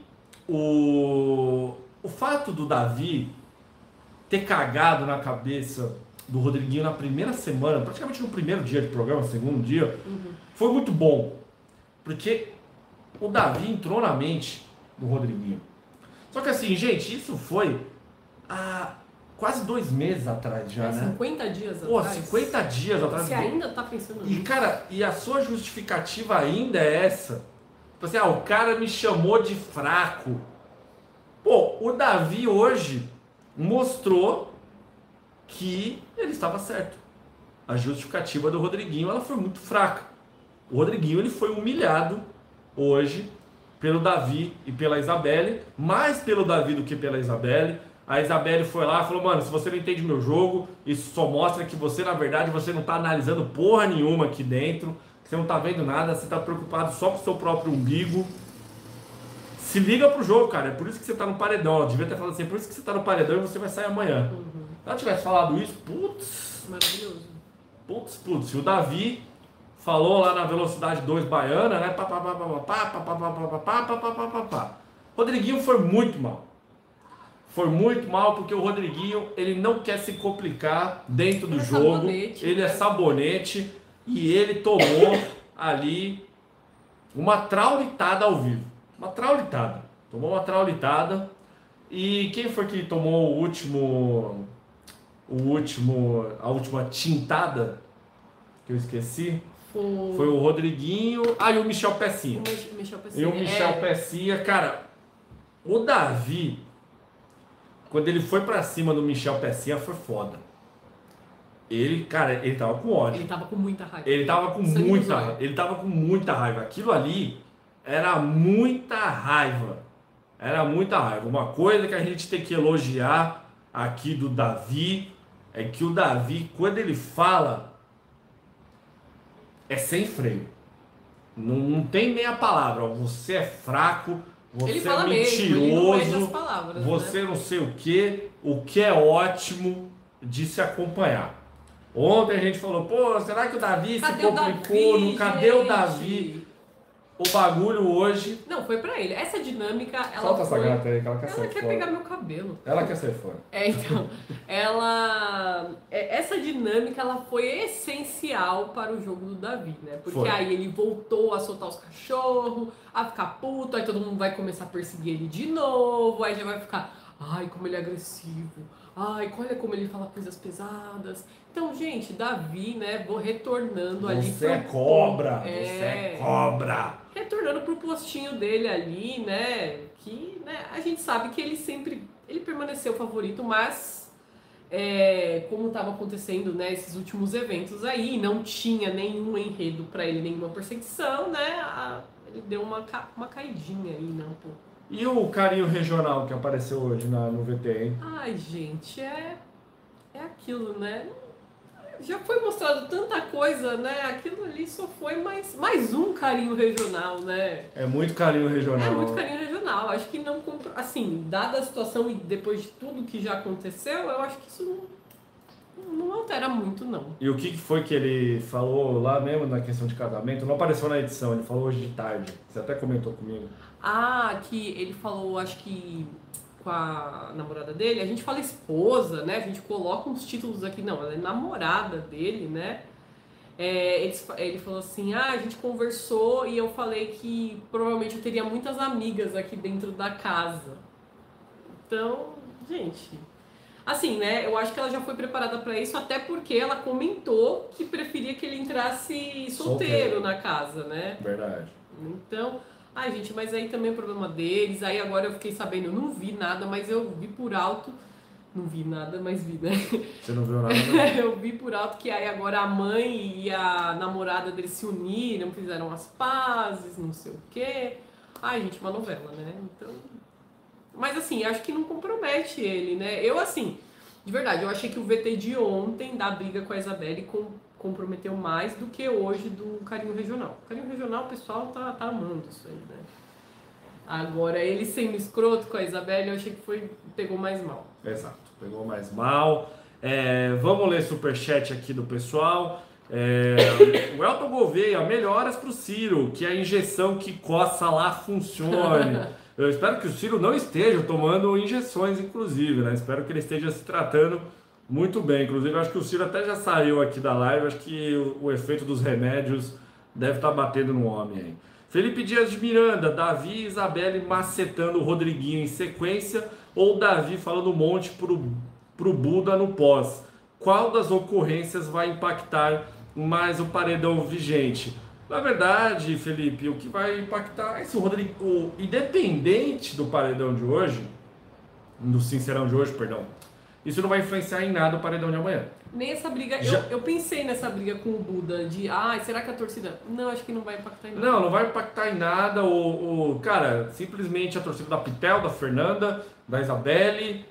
o fato do Davi ter cagado na cabeça do Rodriguinho na primeira semana, praticamente no primeiro dia de programa, segundo dia, foi muito bom. Porque o Davi entrou na mente do Rodriguinho. Só que assim, gente, isso foi há quase 2 meses atrás já, né? 50 dias Pô, atrás. 50 dias atrás. Você ainda tá pensando nisso? E cara, e a sua justificativa ainda é essa? Tipo assim, o cara me chamou de fraco. Pô, o Davi hoje mostrou que ele estava certo. A justificativa do Rodriguinho, ela foi muito fraca. O Rodriguinho, ele foi humilhado hoje pelo Davi e pela Isabelle, mais pelo Davi do que pela Isabelle. A Isabelle foi lá e falou, mano, se você não entende meu jogo, isso só mostra que você, na verdade, você não tá analisando porra nenhuma aqui dentro, você não tá vendo nada, você tá preocupado só com o seu próprio umbigo. Se liga pro jogo, cara, é por isso que você tá no paredão. Eu devia ter falado assim, é por isso que você tá no paredão e você vai sair amanhã. Se ela tivesse falado isso, putz... Maravilhoso. Putz, se o Davi falou lá na velocidade 2 baiana, né? Rodriguinho foi muito mal. Foi muito mal porque o Rodriguinho, ele não quer se complicar dentro do jogo. Sabonete, ele é sabonete e ele tomou ali uma traulitada ao vivo. Uma traulitada. Tomou uma traulitada. E quem foi que tomou a última tintada que eu esqueci? Foi o Rodriguinho. E o Michel Pecinha. E o Michel Pecinha, cara, o Davi, quando ele foi pra cima do Michel Pecinha, foi foda. Ele tava com ódio. Ele tava com muita raiva. Ele tava com muita raiva. Aquilo ali era muita raiva. Era muita raiva. Uma coisa que a gente tem que elogiar aqui do Davi é que o Davi, quando ele fala, é sem freio. Não tem nem a palavra. Você é fraco, você é mentiroso, palavras, você não sei o que é ótimo de se acompanhar. Ontem a gente falou, pô, será que o Davi se complicou? Cadê o Davi? O bagulho hoje... Não, foi pra ele. Essa dinâmica, ela Solta foi... essa gata aí, que ela quer sair fora. Ela quer pegar meu cabelo. Ela quer sair fora. Então, essa dinâmica, ela foi essencial para o jogo do Davi, né? Porque aí ele voltou a soltar os cachorros, a ficar puto, aí todo mundo vai começar a perseguir ele de novo, aí já vai ficar, ai, como ele é agressivo, ai, olha como ele fala coisas pesadas. Então, gente, Davi, né, vou retornando ali. Você é cobra! Você é cobra! Retornando pro postinho dele ali, né, que né, a gente sabe que ele permaneceu favorito, mas como estava acontecendo, né, esses últimos eventos aí, não tinha nenhum enredo para ele, nenhuma perseguição, né, ele deu uma caidinha aí, né, um pouco. E o carinho regional que apareceu hoje no VT, hein? Ai, gente, é aquilo, né? Já foi mostrado tanta coisa, né? Aquilo ali só foi mais um carinho regional, né? É muito carinho regional. É muito carinho regional. Acho que não... Assim, dada a situação e depois de tudo que já aconteceu, eu acho que isso não altera muito, não. E o que foi que ele falou lá mesmo na questão de casamento? Não apareceu na edição, ele falou hoje de tarde. Você até comentou comigo. Que ele falou, acho que... com a namorada dele, a gente fala esposa, né? A gente coloca uns títulos aqui, não, ela é namorada dele, né? Ele falou assim, a gente conversou e eu falei que provavelmente eu teria muitas amigas aqui dentro da casa. Então, gente, assim, né? Eu acho que ela já foi preparada para isso, até porque ela comentou que preferia que ele entrasse solteiro na casa, né? Verdade. Então, Ai, gente, mas aí também é problema deles. Aí agora eu fiquei sabendo, eu não vi nada, mas eu vi por alto. Não vi nada, mas vi, né? Você não viu nada? Não? Eu vi por alto que aí agora a mãe e a namorada deles se uniram, fizeram as pazes, não sei o quê. Ai, gente, uma novela, né? Então. Mas assim, acho que não compromete ele, né? Eu, assim, de verdade, eu achei que o VT de ontem, da briga com a Isabelle, comprometeu mais do que hoje do Carinho Regional. Carinho Regional, o pessoal tá amando isso aí, né? Agora, ele sendo escroto com a Isabelle, eu achei que pegou mais mal. Exato, pegou mais mal. Vamos ler superchat aqui do pessoal. O Elton Gouveia, melhoras pro Ciro, que a injeção que coça lá funcione. Eu espero que o Ciro não esteja tomando injeções, inclusive, né? Espero que ele esteja se tratando muito bem. Inclusive, acho que o Ciro até já saiu aqui da live. Acho que o efeito dos remédios deve estar batendo no homem aí. Felipe Dias de Miranda, Davi e Isabelle macetando o Rodriguinho em sequência, ou Davi falando um monte pro Buda no pós. Qual das ocorrências vai impactar mais o paredão vigente? Na verdade, Felipe, o que vai impactar é se o Rodrigo, independente do paredão de hoje, do Sincerão de hoje, perdão, isso não vai influenciar em nada o paredão de amanhã. Nem essa briga, eu pensei nessa briga com o Buda, de, será que a torcida... Não, acho que não vai impactar em nada. Não vai impactar em nada, cara, simplesmente a torcida da Pitel, da Fernanda, da Isabelle,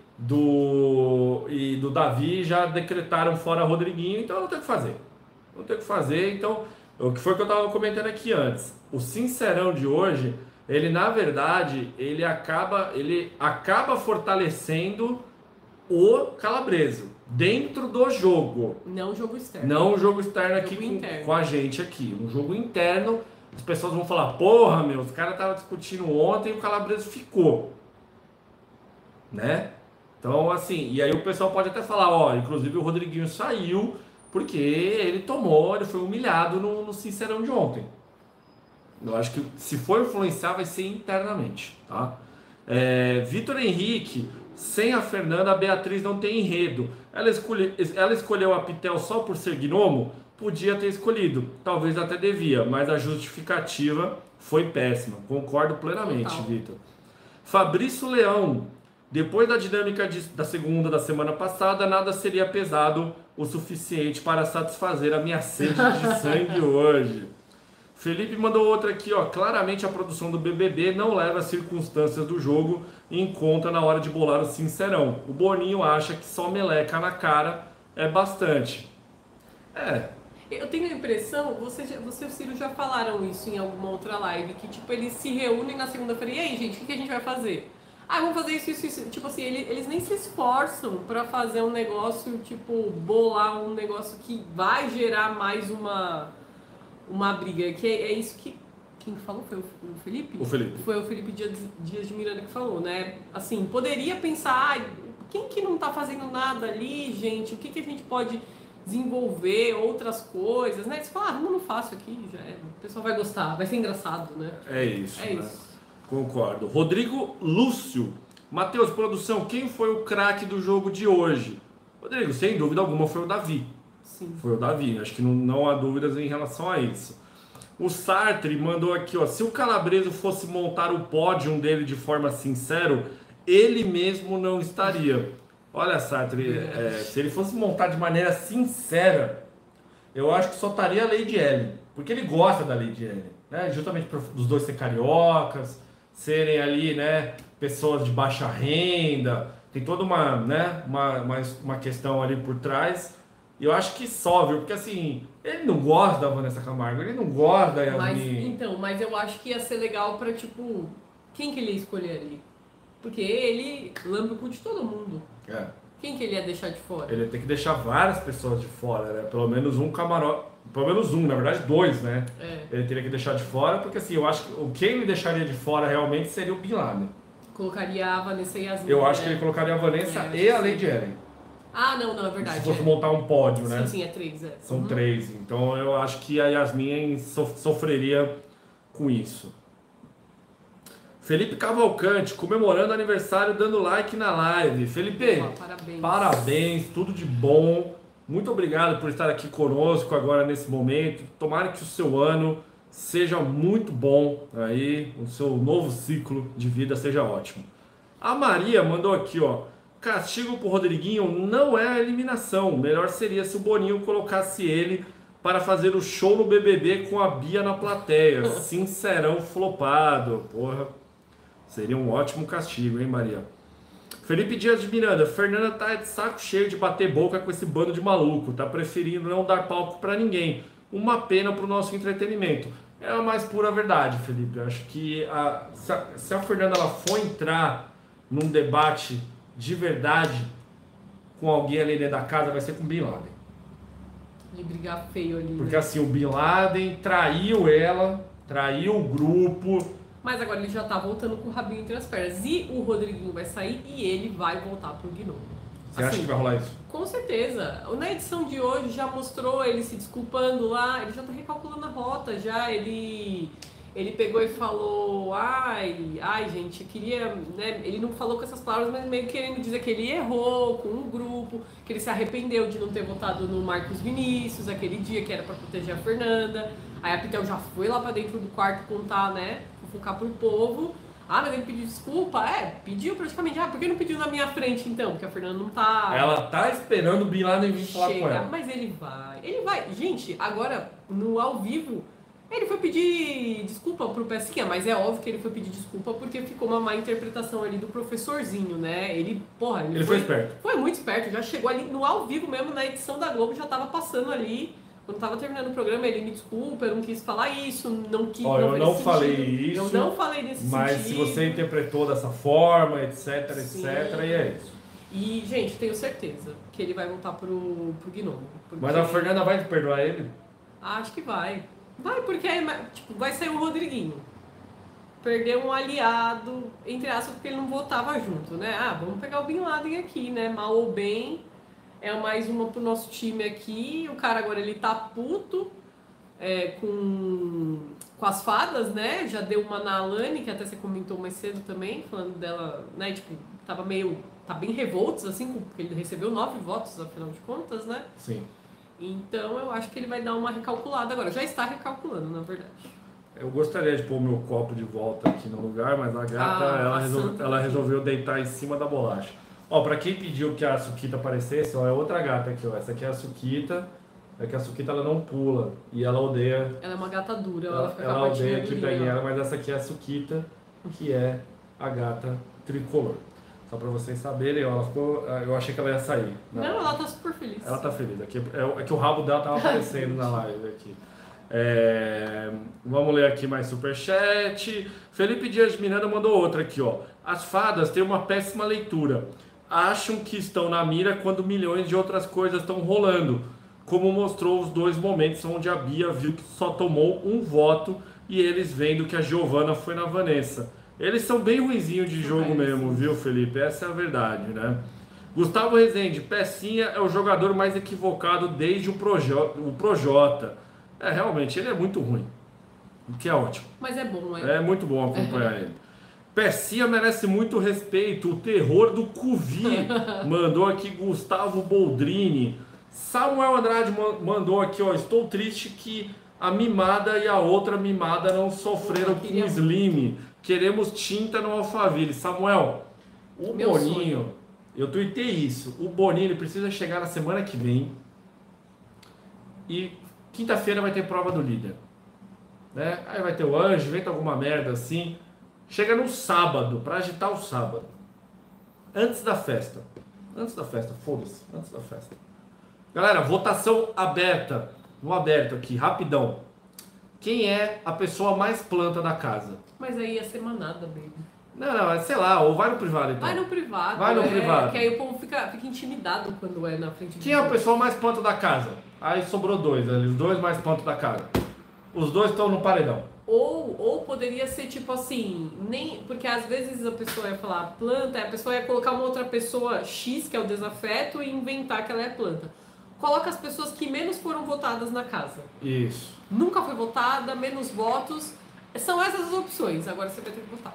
e do Davi já decretaram fora Rodriguinho, então não tem o que fazer. Não tem o que fazer, então... O que foi que eu estava comentando aqui antes. O Sincerão de hoje, ele na verdade, ele acaba fortalecendo o Calabreso dentro do jogo. Não o jogo externo. Não o jogo externo aqui com a gente aqui. Um jogo interno, as pessoas vão falar, porra, meu, os caras estavam discutindo ontem e o Calabreso ficou. Né? Então, assim, e aí o pessoal pode até falar, inclusive o Rodriguinho saiu porque ele foi humilhado no Sincerão de ontem. Eu acho que se for influenciar vai ser internamente, tá? Vitor Henrique, sem a Fernanda, a Beatriz não tem enredo. Ela escolheu a Pitel só por ser gnomo? Podia ter escolhido, talvez até devia, mas a justificativa foi péssima. Concordo plenamente, Vitor. Fabrício Leão, depois da dinâmica da segunda da semana passada, nada seria pesado o suficiente para satisfazer a minha sede de sangue hoje. Felipe mandou outra aqui, claramente a produção do BBB não leva as circunstâncias do jogo em conta na hora de bolar o Sincerão. O Boninho acha que só meleca na cara é bastante. Eu tenho a impressão, você e o Ciro já falaram isso em alguma outra live, que tipo, eles se reúnem na segunda-feira, e aí, gente, o que a gente vai fazer? Vamos fazer isso. Tipo assim, eles nem se esforçam pra fazer um negócio, tipo, bolar um negócio que vai gerar mais uma briga. Que é isso que... Quem falou? Foi o Felipe? O Felipe. Foi o Felipe Dias de Miranda que falou, né? Assim, poderia pensar, quem que não tá fazendo nada ali, gente? O que a gente pode desenvolver? Outras coisas, né? Você fala, não faço aqui, já é. O pessoal vai gostar, vai ser engraçado, né? É isso. É isso. Concordo. Rodrigo Lúcio. Matheus, produção, quem foi o craque do jogo de hoje? Rodrigo, sem dúvida alguma foi o Davi. Sim. Foi o Davi, acho que não há dúvidas em relação a isso. O Sartre mandou aqui, se o Calabreso fosse montar o pódio dele de forma sincera, ele mesmo não estaria. Olha, Sartre, se ele fosse montar de maneira sincera, eu acho que só estaria a Lady Ellen, porque ele gosta da Lady Ellen, né? Justamente dos dois ser cariocas, serem ali, né, pessoas de baixa renda, tem toda uma questão ali por trás. E eu acho que só, viu? Porque assim, ele não gosta da Vanessa Camargo, ele não gosta da Yasmin. Mas eu acho que ia ser legal pra, tipo, quem que ele ia escolher ali? Porque ele lambe o cu de todo mundo. Quem que ele ia deixar de fora? Ele ia ter que deixar várias pessoas de fora, né? Pelo menos um camarote. Pelo menos um, na verdade dois, né? Ele teria que deixar de fora, porque assim, eu acho que quem ele deixaria de fora realmente seria o Bin Laden. Colocaria a Vanessa e a Yasmin. Eu acho que ele colocaria a Vanessa e a Lady Ellen. Não, é verdade. Se fosse montar um pódio, né? Sim, é 3, São 3. Então eu acho que a Yasmin sofreria com isso. Felipe Cavalcante, comemorando aniversário, dando like na live. Felipe, parabéns, tudo de bom. Muito obrigado por estar aqui conosco agora nesse momento. Tomara que o seu ano seja muito bom aí, o seu novo ciclo de vida seja ótimo. A Maria mandou aqui, ó. Castigo pro Rodriguinho não é a eliminação. Melhor seria se o Boninho colocasse ele para fazer o show no BBB com a Bia na plateia. Sincerão flopado. Porra, seria um ótimo castigo, hein, Maria? Felipe Dias de Miranda. Fernanda tá de saco cheio de bater boca com esse bando de maluco. Tá preferindo não dar palco para ninguém. Uma pena pro nosso entretenimento. É a mais pura verdade, Felipe. Eu acho que se a Fernanda ela for entrar num debate de verdade com alguém ali dentro da casa, vai ser com o Bin Laden. De brigar feio ali. Porque assim, o Bin Laden traiu ela, traiu o grupo. Mas agora ele já tá voltando com o rabinho entre as pernas. E o Rodriguinho vai sair e ele vai voltar pro Gnomo. Você acha que vai rolar isso? Com certeza. Na edição de hoje já mostrou ele se desculpando lá, ele já tá recalculando a rota, já ele pegou e falou, ai gente, eu queria, né, ele não falou com essas palavras, mas meio querendo dizer que ele errou com um grupo, que ele se arrependeu de não ter votado no Marcos Vinícius aquele dia, que era pra proteger a Fernanda. Aí a Pitel já foi lá pra dentro do quarto contar, né, fofocar pro povo. Ah, mas ele pediu desculpa? Pediu praticamente. Ah, por que não pediu na minha frente então? Porque a Fernanda não tá... Ela tá esperando o Bin Laden vir falar com ela. Mas ele vai. Gente, agora, no ao vivo, ele foi pedir desculpa pro Pesquinha, mas é óbvio que ele foi pedir desculpa porque ficou uma má interpretação ali do professorzinho, né? Ele foi esperto. Foi muito esperto, já chegou ali no ao vivo mesmo, na edição da Globo, já tava passando ali. Quando tava terminando o programa, ele me desculpa, eu não quis falar isso, não quis... Eu não falei isso. Eu não falei nesse mas sentido. Mas se você interpretou dessa forma, etc, Sim. etc, e é isso. E, gente, tenho certeza que ele vai voltar pro Gnomo. Porque... Mas a Fernanda vai perdoar ele? Acho que vai. Vai, porque aí, tipo, vai sair o Rodriguinho. Perdeu um aliado, entre aspas, porque ele não votava junto, né? Ah, vamos pegar o Bin Laden aqui, né? Mal ou bem, é mais uma pro nosso time aqui. O cara agora, ele tá puto com as fadas, né? Já deu uma na Alane, que até você comentou mais cedo também, falando dela, né? Tipo, tá bem revoltos, assim, porque ele recebeu 9 votos, afinal de contas, né? Sim. Então eu acho que ele vai dar uma recalculada agora. Já está recalculando, na verdade. Eu gostaria de pôr o meu copo de volta aqui no lugar, mas a gata, ela resolveu deitar em cima da bolacha. Ó, pra quem pediu que a Sukita aparecesse, ó, é outra gata aqui, ó. Essa aqui é a Sukita. É que a Sukita ela não pula e ela odeia. Ela é uma gata dura, ela fica ela odeia que pegue ela, mas essa aqui é a Sukita, que é a gata tricolor. Só pra vocês saberem, ela ficou. Eu achei que ela ia sair. Não, ela tá super feliz. Ela tá feliz. É que o rabo dela tava aparecendo na live aqui. Vamos ler aqui mais superchat. Felipe Dias de Miranda mandou outra aqui, ó. As fadas têm uma péssima leitura. Acham que estão na mira quando milhões de outras coisas estão rolando. Como mostrou os 2 momentos onde a Bia viu que só tomou um voto e eles vendo que a Giovana foi na Vanessa. Eles são bem ruinzinhos de jogo mesmo, viu, Felipe? Essa é a verdade, né? Gustavo Rezende, Pecinha é o jogador mais equivocado desde o Projota. Realmente, ele é muito ruim. O que é ótimo. Mas é bom, né? É muito bom acompanhar ele. Pecinha merece muito respeito. O terror do Cuvi. Mandou aqui Gustavo Boldrini. Samuel Andrade mandou aqui, ó. Estou triste que a mimada e a outra mimada não sofreram com o Slim. Queremos tinta no Alphaville. Samuel, o Meu Boninho, sonho. Eu tuitei isso. O Boninho ele precisa chegar na semana que vem. E quinta-feira vai ter prova do líder. Né? Aí vai ter o anjo, inventa alguma merda assim. Chega no sábado, pra agitar o sábado. Antes da festa. Foda-se. Antes da festa. Galera, votação aberta. No aberto aqui, rapidão. Quem é a pessoa mais planta da casa? Mas aí ia ser manada, baby. Não, sei lá, ou vai no privado então. Vai no privado. Vai no privado. Que aí o povo fica intimidado quando é na frente de Quem é a pessoa mais planta da casa? Aí sobrou 2 ali, os 2 mais plantos da casa. Os 2 estão no paredão. Ou poderia ser tipo assim, porque às vezes a pessoa ia falar planta, a pessoa ia colocar uma outra pessoa X, que é o desafeto, e inventar que ela é planta. Coloca as pessoas que menos foram votadas na casa. Isso. Nunca foi votada, menos votos. São essas as opções, agora você vai ter que votar.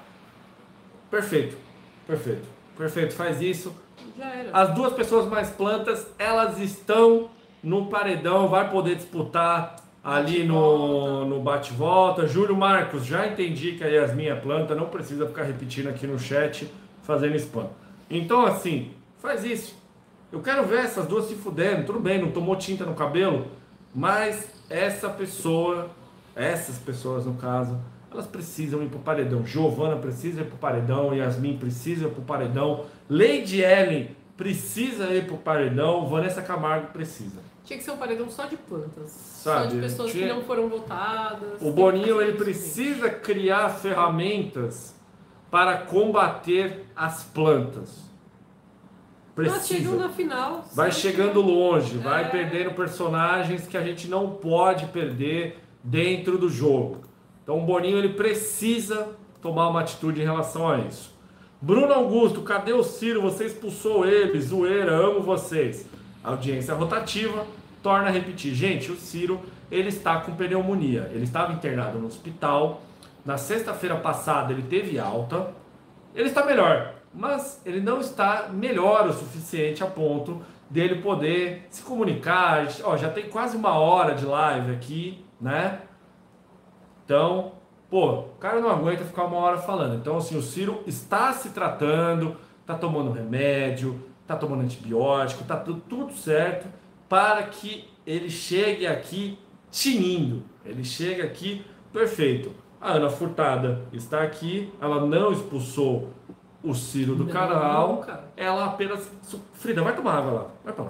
Perfeito, faz isso. Já era. As 2 pessoas mais plantas, elas estão no paredão, vai poder disputar ali no bate-volta. Júlio Marcos, já entendi que a Yasmin é planta, não precisa ficar repetindo aqui no chat, fazendo spam. Então, assim, faz isso. Eu quero ver essas duas se fudendo, tudo bem, não tomou tinta no cabelo, mas essas pessoas no caso, elas precisam ir pro paredão. Giovana precisa ir pro paredão, Yasmin precisa ir pro paredão, Lady Ellen precisa ir pro paredão, Vanessa Camargo precisa. Tinha que ser um paredão só de plantas, sabe? só de pessoas que não foram votadas. O Boninho, ele precisa criar ferramentas para combater as plantas. Nós chegamos na final. Vai chegando longe, vai perdendo personagens que a gente não pode perder dentro do jogo. Então o Boninho, ele precisa tomar uma atitude em relação a isso. Bruno Augusto, cadê o Ciro? Você expulsou ele, zoeira, amo vocês. Audiência rotativa, torna a repetir. Gente, o Ciro, ele está com pneumonia. Ele estava internado no hospital. Na sexta-feira passada ele teve alta. Ele está melhor, mas ele não está melhor o suficiente a ponto dele poder se comunicar. Ó, já tem quase 1 hora de live aqui, né? Então, pô, o cara não aguenta ficar 1 hora falando. Então, assim, o Ciro está se tratando, está tomando remédio, está tomando antibiótico, está tudo certo para que ele chegue aqui tinindo. Ele chega aqui perfeito. A Ana Furtada está aqui, ela não expulsou o Ciro do canal, ela apenas... Frida, vai tomar água lá, vai pra lá.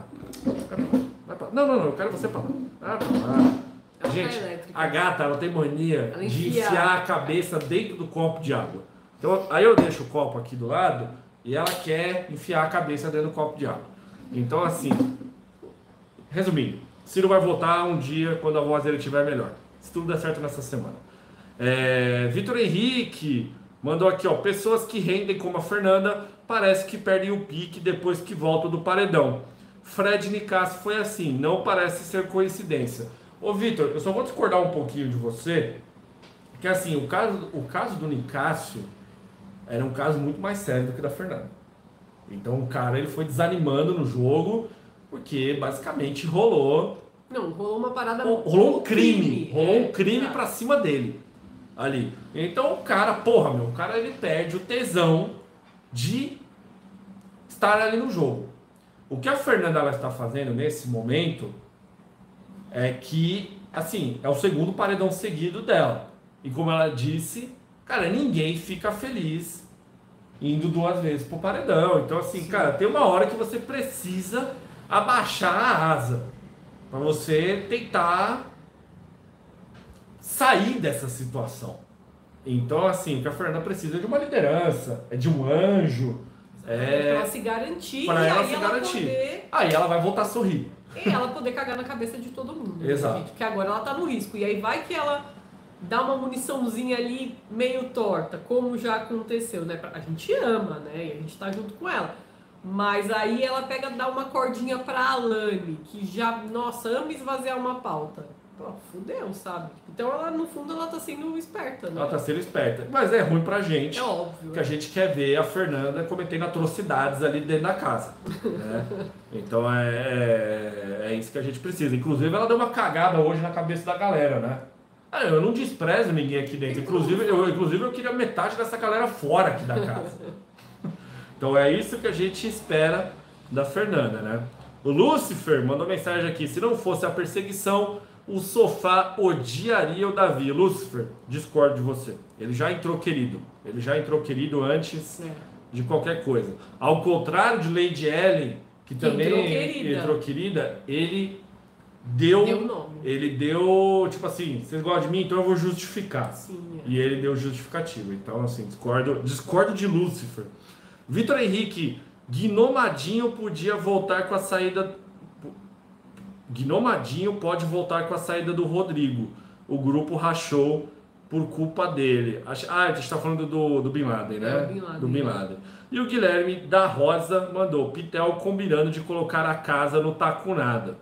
Não, eu quero você pra lá. Vai pra lá. Gente, a gata, ela tem mania de enfiar a cabeça dentro do copo de água. Então, aí eu deixo o copo aqui do lado e ela quer enfiar a cabeça dentro do copo de água. Então, assim, resumindo, Ciro vai voltar um dia quando a voz dele estiver melhor. Se tudo der certo nessa semana. Vitor Henrique mandou aqui, ó, pessoas que rendem como a Fernanda parece que perdem o pique depois que voltam do paredão. Fred Nicásio foi assim, não parece ser coincidência. Ô Vitor, eu só vou discordar um pouquinho de você, que assim, o caso do Nicásio era um caso muito mais sério do que o da Fernanda. Então o cara, ele foi desanimando no jogo, porque basicamente rolou uma parada... Rolou um crime pra cima dele. Ali. Então o cara, o cara ele perde o tesão de estar ali no jogo. O que a Fernanda ela está fazendo nesse momento é que, assim, é o segundo paredão seguido dela. E como ela disse, cara, ninguém fica feliz indo 2 vezes pro paredão. Então, assim, cara, tem uma hora que você precisa abaixar a asa para você tentar sair dessa situação. Então, assim, que a Fernanda precisa de uma liderança, de um anjo. Pra ela se garantir. Pra ela se garantir. Aí ela vai voltar a sorrir. E ela poder cagar na cabeça de todo mundo. Exato. Né? Porque agora ela tá no risco. E aí vai que ela dá uma muniçãozinha ali meio torta, como já aconteceu, né? A gente ama, né? E a gente tá junto com ela. Mas aí ela dá uma cordinha pra Alane, que já, nossa, ama esvaziar uma pauta. Pô, fudeu, sabe? Então ela, no fundo, ela tá sendo esperta, né? Ela tá sendo esperta. Mas é ruim pra gente. É óbvio. Que a gente quer ver a Fernanda cometendo atrocidades ali dentro da casa. Né? Então é isso que a gente precisa. Inclusive, ela deu uma cagada hoje na cabeça da galera, né? Eu não desprezo ninguém aqui dentro. Inclusive, eu queria metade dessa galera fora aqui da casa. Então é isso que a gente espera da Fernanda, né? O Lúcifer mandou mensagem aqui. Se não fosse a perseguição, o sofá odiaria o Davi. Lúcifer, discordo de você. Ele já entrou querido. Ele já entrou querido antes de qualquer coisa. Ao contrário de Lady Ellen, que também entrou querida, ele deu nome. Ele deu, tipo assim, vocês gostam de mim, então eu vou justificar. Sim, E ele deu justificativa. Então, assim, discordo de Lúcifer. Vitor Henrique, Gnomadinho podia voltar com a saída... Gnomadinho pode voltar com a saída do Rodrigo. O grupo rachou por culpa dele. A gente está falando do Bin Laden, né? Do Bin Laden. E o Guilherme da Rosa mandou Pitel combinando de colocar a casa no Tacunada.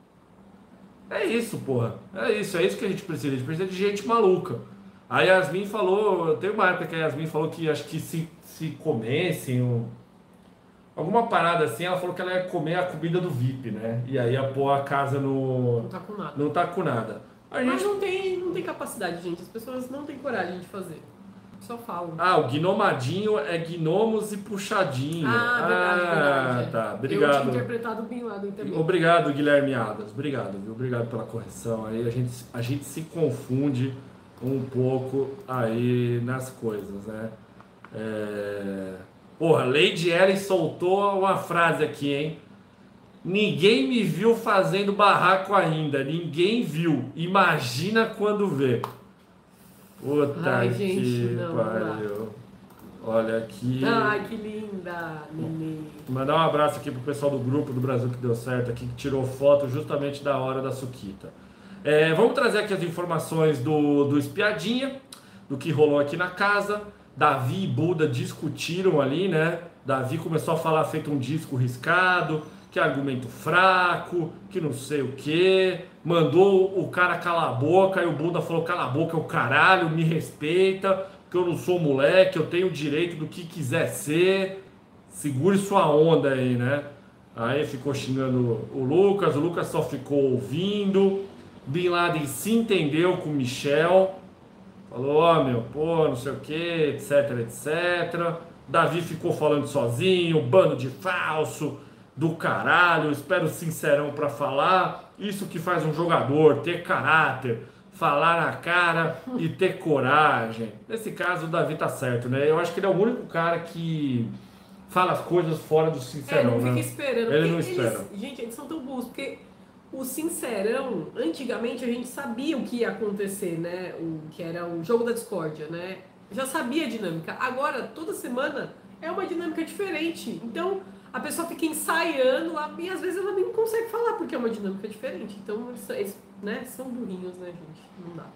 É isso, porra. É isso que a gente precisa. A gente precisa de gente maluca. A Yasmin falou... Tem uma época que a Yasmin falou que acho que se comessem... Alguma parada assim, ela falou que ela ia comer a comida do VIP, né? E aí ia pôr a casa no... Não tá com nada. Não tá com nada. Mas não tem capacidade, gente. As pessoas não têm coragem de fazer. Só falam. Ah, o gnomadinho é gnomos e puxadinho. Verdade. Tá. Obrigado. Eu tinha interpretado Bin Laden também. Obrigado, Guilherme Adas. Obrigado, viu? Obrigado pela correção. Aí a gente se confunde um pouco aí nas coisas, né? Porra, Lady Ellen soltou uma frase aqui, hein? Ninguém me viu fazendo barraco ainda. Ninguém viu. Imagina quando vê. Puta que pariu. Olha aqui. Ai, que linda, Nenê. Mandar um abraço aqui pro pessoal do grupo do Brasil que deu certo aqui, que tirou foto justamente da hora da suquita. Vamos trazer aqui as informações do Espiadinha, do que rolou aqui na casa. Davi e Buda discutiram ali, né? Davi começou a falar feito um disco riscado, que é argumento fraco, que não sei o que. Mandou o cara calar a boca, e o Buda falou: cala a boca, é o caralho, me respeita, que eu não sou moleque, eu tenho o direito do que quiser ser. Segure sua onda aí, né? Aí ficou xingando o Lucas só ficou ouvindo. Bin Laden se entendeu com o Michel. Falou, não sei o que, etc. Davi ficou falando sozinho, bando de falso, do caralho, espero sincerão pra falar. Isso que faz um jogador ter caráter, falar na cara e ter coragem. Nesse caso, o Davi tá certo, né? Eu acho que ele é o único cara que fala as coisas fora do sincerão, não fica esperando. Ele não espera. Gente, eles são tão burros, porque o sincerão, antigamente a gente sabia o que ia acontecer, né? Que era o jogo da discórdia, né? Já sabia a dinâmica. Agora, toda semana é uma dinâmica diferente. Então, a pessoa fica ensaiando lá e às vezes ela nem consegue falar porque é uma dinâmica diferente. Então, eles né, são burrinhos, né, gente? Não dá.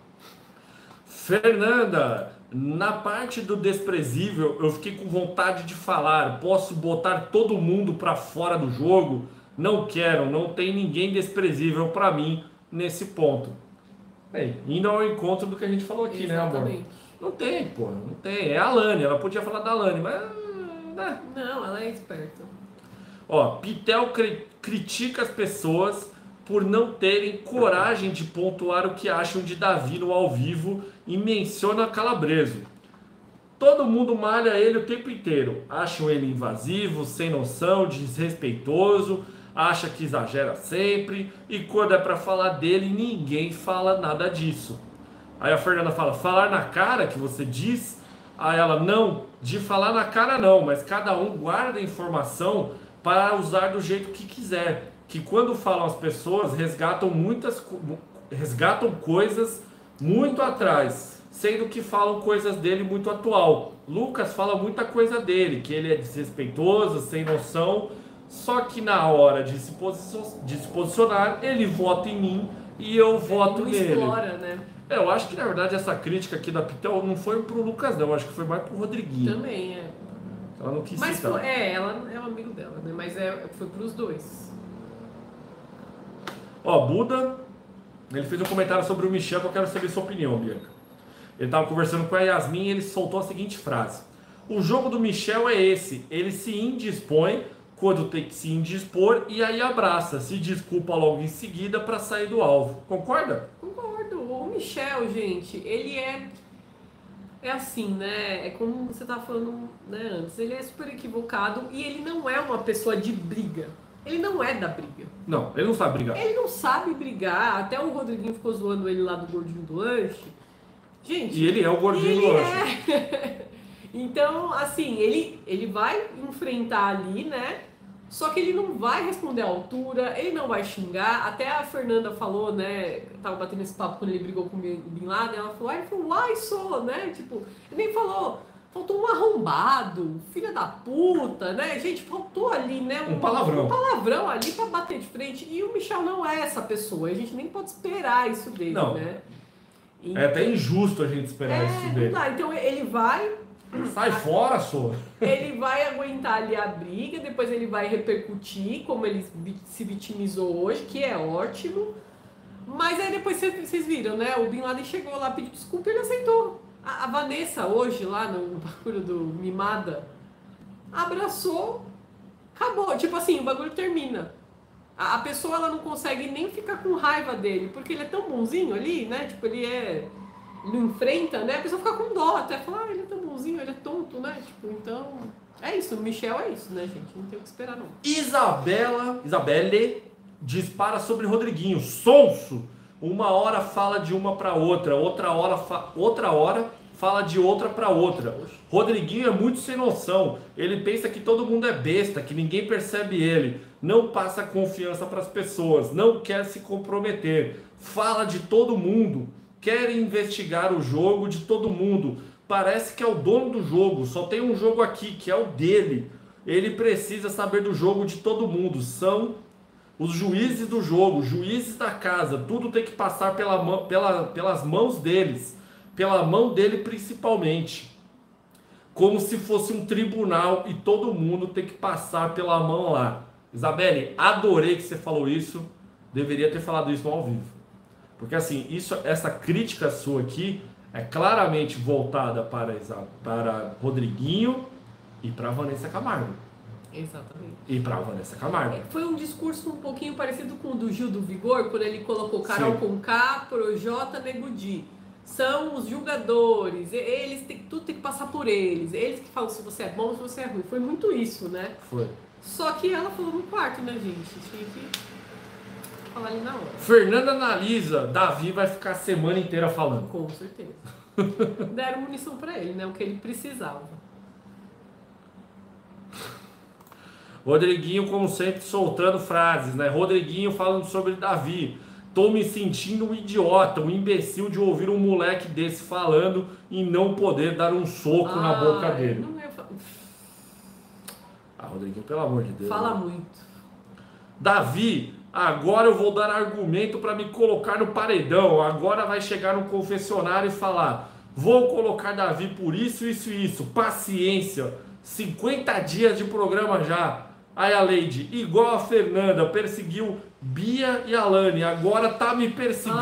Fernanda, na parte do desprezível, eu fiquei com vontade de falar. Posso botar todo mundo pra fora do jogo? Não quero, não tem ninguém desprezível pra mim nesse ponto. Bem, indo ao encontro do que a gente falou aqui, Exatamente. né, amor? Não tem, porra, não tem. É a Alane, ela podia falar da Alane, mas... Né? Não, ela é esperta. Ó, Pitel critica as pessoas por não terem coragem de pontuar o que acham de Davi no ao vivo e menciona Calabreso. Todo mundo malha ele o tempo inteiro. Acham ele invasivo, sem noção, desrespeitoso, acha que exagera sempre e quando é pra falar dele, ninguém fala nada disso. Aí a Fernanda fala, falar na cara que você diz? Aí ela, não, de falar na cara não, mas cada um guarda a informação para usar do jeito que quiser. Que quando falam as pessoas, resgatam coisas muito atrás, sendo que falam coisas dele muito atual. Lucas fala muita coisa dele, que ele é desrespeitoso, sem noção, só que na hora de se posicionar, ele vota em mim e eu voto nele. Explora, né? Eu acho que na verdade essa crítica aqui da Pitel não foi pro Lucas não, acho que foi mais pro Rodriguinho. Também, é. Ela não quis Mas citar. ela é um amigo dela, né? Mas foi pros dois. Ó, Buda, ele fez um comentário sobre o Michel que eu quero saber sua opinião, Bianca. Ele estava conversando com a Yasmin e ele soltou a seguinte frase. O jogo do Michel é esse, ele se indispõe quando tem que se indispor e aí abraça, se desculpa logo em seguida para sair do alvo. Concorda? Concordo. O Michel, gente, ele é assim, né? É como você estava falando, né, antes. Ele é super equivocado e ele não é uma pessoa de briga. Ele não é da briga. Não, ele não sabe brigar. Ele não sabe brigar. Até o Rodriguinho ficou zoando ele lá do gordinho do lanche. Gente... E ele é o gordinho do lanche. Então, assim, ele vai enfrentar ali, né? Só que ele não vai responder à altura, ele não vai xingar. Até a Fernanda falou, né? Tava batendo esse papo quando ele brigou com o Bin Laden. Ela falou, uai, sou, né? Tipo, ele nem falou... Faltou um arrombado, filha da puta, né? Gente, faltou ali, né? Um palavrão. Um palavrão ali pra bater de frente. E o Michel não é essa pessoa. A gente nem pode esperar isso dele, não. né? Então, é até injusto a gente esperar isso dele. Não dá. Então ele vai... Sai fora, sua. Ele vai aguentar ali a briga, depois ele vai repercutir como ele se vitimizou hoje, que é ótimo. Mas aí depois vocês viram, né? O Bin Laden chegou lá, pediu desculpa e ele aceitou. A Vanessa hoje, lá no bagulho do Mimada, abraçou, acabou. Tipo assim, o bagulho termina. A pessoa ela não consegue nem ficar com raiva dele, porque ele é tão bonzinho ali, né? Tipo, ele não enfrenta, né? A pessoa fica com dó, até fala, ele é tão bonzinho, ele é tonto, né? Tipo, então, é isso, o Michel é isso, né, gente? Não tem o que esperar, não. Isabelle dispara sobre Rodriguinho. Sonso! Uma hora fala de uma para outra, outra hora fala de outra para outra. Rodriguinho é muito sem noção. Ele pensa que todo mundo é besta, que ninguém percebe ele. Não passa confiança para as pessoas, não quer se comprometer. Fala de todo mundo, quer investigar o jogo de todo mundo. Parece que é o dono do jogo, só tem um jogo aqui, que é o dele. Ele precisa saber do jogo de todo mundo. São os juízes do jogo, juízes da casa. Tudo tem que passar pelas mãos deles. Pela mão dele principalmente. Como se fosse um tribunal e todo mundo tem que passar pela mão lá. Isabelle, adorei que você falou isso. Deveria ter falado isso no ao vivo. Porque assim, essa crítica sua aqui é claramente voltada para Rodriguinho e para Vanessa Camargo. Exatamente. E para Vanessa Camargo. Foi um discurso um pouquinho parecido com o do Gil do Vigor, quando ele colocou Carol Conká, Projota, Nego Di. São os julgadores, tudo tem que passar por eles. Eles que falam se você é bom, se você é ruim. Foi muito isso, né? Foi. Só que ela falou no quarto, né, gente? Tinha que falar ali na hora. Fernanda analisa, Davi vai ficar a semana inteira falando. Com certeza. Deram munição pra ele, né? O que ele precisava. Rodriguinho, como sempre, soltando frases, né? Rodriguinho falando sobre Davi. Tô me sentindo um idiota, um imbecil de ouvir um moleque desse falando e não poder dar um soco na boca dele. Não ia falar. Rodriguinho, pelo amor de Deus. Fala né? muito. Davi, agora eu vou dar argumento para me colocar no paredão. Agora vai chegar no confessionário e falar: vou colocar Davi por isso, isso e isso. Paciência. 50 dias de programa já. Aí a Lady, igual a Fernanda, perseguiu Bia e Alane, agora tá me perseguindo.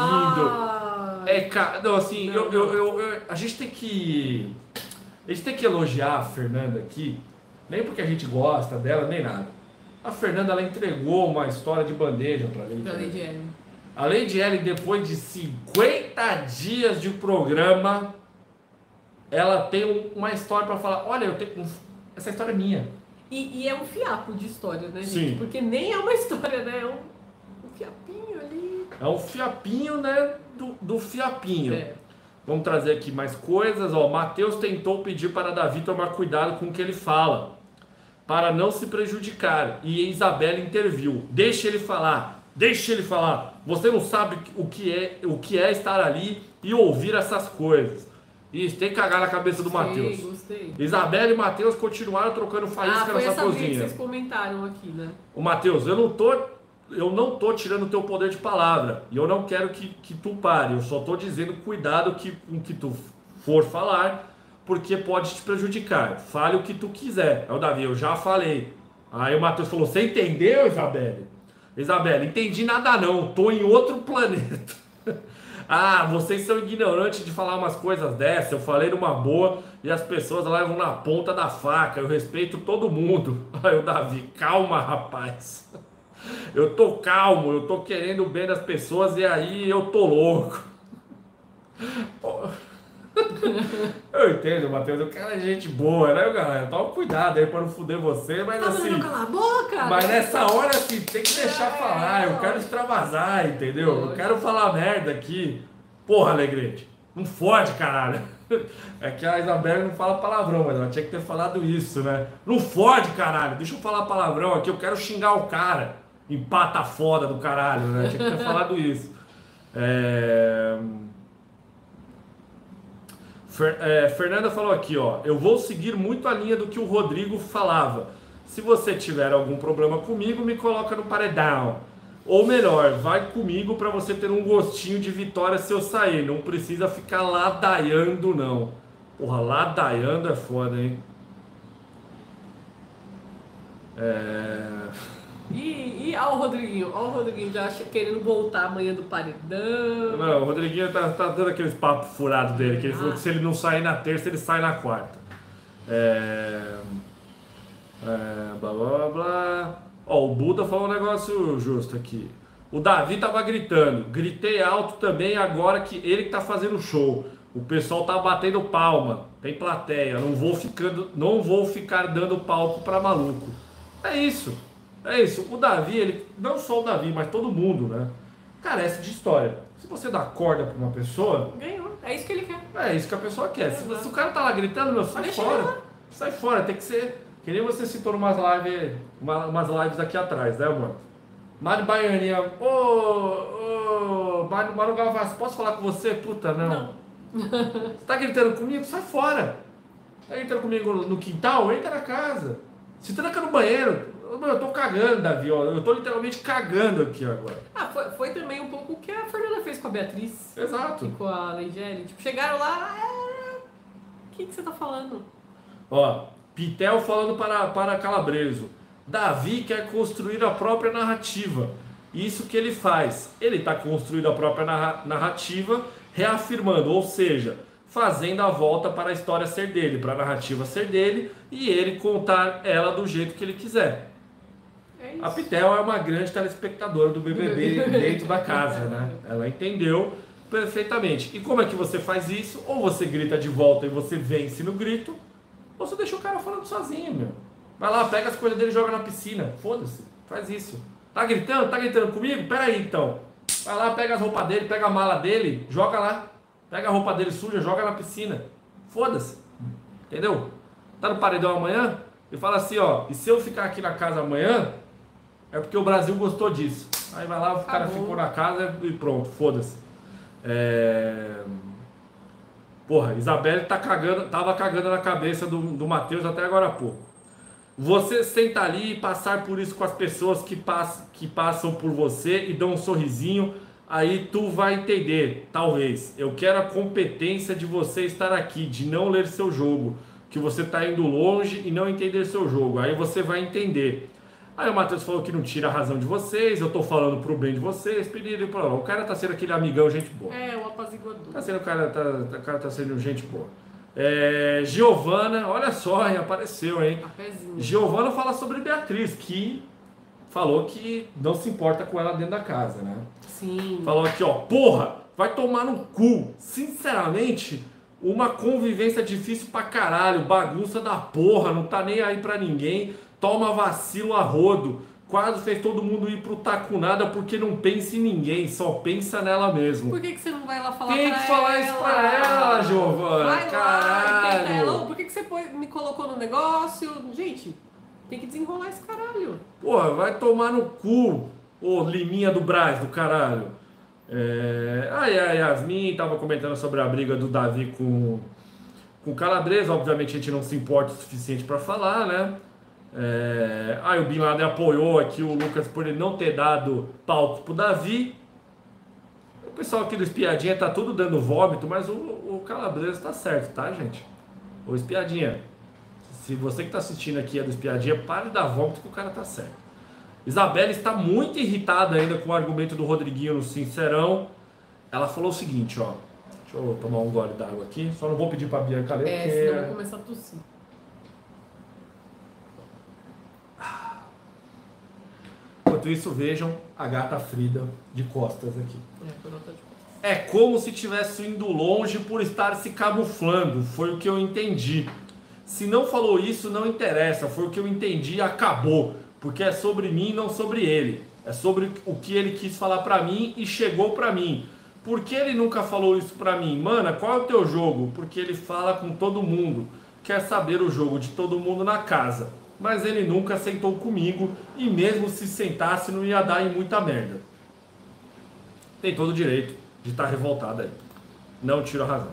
Não, assim, não. A gente tem que elogiar a Fernanda aqui, nem porque a gente gosta dela, nem nada. A Fernanda, ela entregou uma história de bandeja pra Lady Ellen. A Lady Ellen, depois de 50 dias de programa, ela tem uma história pra falar: olha, essa história é minha. E é um fiapo de história, né, gente? Sim. Porque nem é uma história, né? É um fiapinho ali. É um fiapinho, né? Do fiapinho. É. Vamos trazer aqui mais coisas. Matheus tentou pedir para Davi tomar cuidado com o que ele fala, para não se prejudicar. E Isabelle interviu. Deixa ele falar. Você não sabe o que é estar ali e ouvir essas coisas. Isso, tem que cagar na cabeça do Matheus. Gostei. Isabelle e Matheus continuaram trocando faísca nessa cozinha. Foi essa vez que vocês comentaram aqui, né? O Matheus, eu não tô tirando o teu poder de palavra. E eu não quero que tu pare. Eu só tô dizendo cuidado com o que tu for falar, porque pode te prejudicar. Fale o que tu quiser. É o Davi, eu já falei. Aí o Matheus falou: você entendeu, Isabelle? Isabelle, entendi nada não. Tô em outro planeta. Vocês são ignorantes de falar umas coisas dessas. Eu falei numa boa e as pessoas levam na ponta da faca. Eu respeito todo mundo. Aí o Davi, calma, rapaz. Eu tô calmo, eu tô querendo o bem das pessoas e aí eu tô louco. Eu entendo, Matheus, o cara é gente boa, né, galera? Toma cuidado aí pra não fuder você, mas assim... Tá calar a boca? Mas nessa hora, assim, tem que deixar falar, eu quero extravasar, entendeu? Eu quero falar merda aqui. Porra, Alegrete, não fode, caralho. É que a Isabelle não fala palavrão, mas ela tinha que ter falado isso, né? Não fode, caralho, deixa eu falar palavrão aqui, eu quero xingar o cara. Empata foda do caralho, né? Tinha que ter falado isso. Fernanda falou aqui, eu vou seguir muito a linha do que o Rodrigo falava. Se você tiver algum problema comigo, me coloca no paredão. Ou melhor, vai comigo para você ter um gostinho de vitória se eu sair. Não precisa ficar ladaiando, não. Porra, ladaiando é foda, hein? E o Rodriguinho já querendo voltar amanhã do paredão. Não, o Rodriguinho tá dando aqueles papos furados dele, que ele falou que se ele não sair na terça, ele sai na quarta. Blá blá blá blá. Ó, o Buda falou um negócio justo aqui. O Davi tava gritando. Gritei alto também agora que ele que tá fazendo o show. O pessoal tá batendo palma. Tem plateia. Não vou ficar dando palco pra maluco. É isso. É isso. O Davi, ele, não só o Davi, mas todo mundo, né? Carece de história. Se você dá corda pra uma pessoa... Ganhou. É isso que ele quer. É isso que a pessoa quer. Se o cara tá lá gritando, meu, sai fora. Sai fora. Tem que ser... Que nem você citou umas lives aqui atrás, né, mano? Mário Baianinha, Mário Gavassi, posso falar com você? Puta, não. Você tá gritando comigo? Sai fora. Tá gritando comigo no quintal? Entra na casa. Se tranca no banheiro. Eu tô cagando, Davi, ó. Eu tô literalmente cagando aqui agora. Foi também um pouco o que a Fernanda fez com a Beatriz. Exato. E com a Leigele. Tipo, chegaram lá, o que você tá falando? Ó, Pitel falando para Calabreso. Davi quer construir a própria narrativa. Isso que ele faz. Ele está construindo a própria narrativa, reafirmando, ou seja, fazendo a volta para a história ser dele, para a narrativa ser dele e ele contar ela do jeito que ele quiser. É isso. A Pitel é uma grande telespectadora do BBB dentro da casa, né? Ela entendeu perfeitamente. E como é que você faz isso? Ou você grita de volta e você vence no grito, ou você deixa o cara falando sozinho, meu. Vai lá, pega as coisas dele e joga na piscina. Foda-se, faz isso. Tá gritando? Tá gritando comigo? Pera aí, então. Vai lá, pega as roupas dele, pega a mala dele, joga lá. Pega a roupa dele suja, joga na piscina. Foda-se. Entendeu? Tá no paredão amanhã? E fala assim, ó. E se eu ficar aqui na casa amanhã, é porque o Brasil gostou disso. Aí vai lá, o cara ficou na casa e pronto, foda-se. Porra, Isabelle tava cagando na cabeça do Matheus até agora há pouco. Você senta ali e passar por isso com as pessoas que passam por você e dão um sorrisinho, aí tu vai entender, talvez. Eu quero a competência de você estar aqui, de não ler seu jogo, que você tá indo longe e não entender seu jogo. Aí você vai entender. Aí o Matheus falou que não tira a razão de vocês, eu tô falando pro bem de vocês, pedido e o cara tá sendo aquele amigão, gente boa. É, o apaziguador. O cara tá sendo gente boa. Giovana, olha só, apareceu, hein? Giovana fala sobre Beatriz, que falou que não se importa com ela dentro da casa, né? Sim. Falou aqui, ó, porra, vai tomar no cu. Sinceramente, uma convivência difícil pra caralho, bagunça da porra, não tá nem aí pra ninguém, toma vacilo a rodo, quase fez todo mundo ir pro tacunada porque não pensa em ninguém, só pensa nela mesmo. Por que você não vai lá falar Tem pra que falar isso pra ela, Giovana. Vai caralho. lá, por que você me colocou no negócio? Gente, tem que desenrolar esse caralho. Porra, vai tomar no cu, ô Liminha do Brás, do caralho. A Yasmin tava comentando sobre a briga do Davi com o Calabresa. Obviamente a gente não se importa o suficiente pra falar, né? Aí o Bin Laden apoiou aqui o Lucas por ele não ter dado palco pro Davi. O pessoal aqui do Espiadinha tá tudo dando vômito, mas o Calabresa tá certo, tá, gente? Ô Espiadinha, se você que tá assistindo aqui é do Espiadinha, pare de dar vômito que o cara tá certo. Isabelle está muito irritada ainda com o argumento do Rodriguinho no Sincerão. Ela falou o seguinte, ó. Deixa eu tomar um gole d'água aqui. Só não vou pedir pra Bianca ler, porque... senão eu vou começar a tossir. Enquanto isso, vejam a gata Frida de costas aqui. É como se estivesse indo longe por estar se camuflando. Foi o que eu entendi. Se não falou isso, não interessa. Foi o que eu entendi e acabou. Porque é sobre mim, não sobre ele. É sobre o que ele quis falar pra mim e chegou pra mim. Por que ele nunca falou isso pra mim? Mana, qual é o teu jogo? Porque ele fala com todo mundo. Quer saber o jogo de todo mundo na casa. Mas ele nunca sentou comigo e mesmo se sentasse não ia dar em muita merda. Tem todo o direito de estar revoltado aí. Não tiro a razão.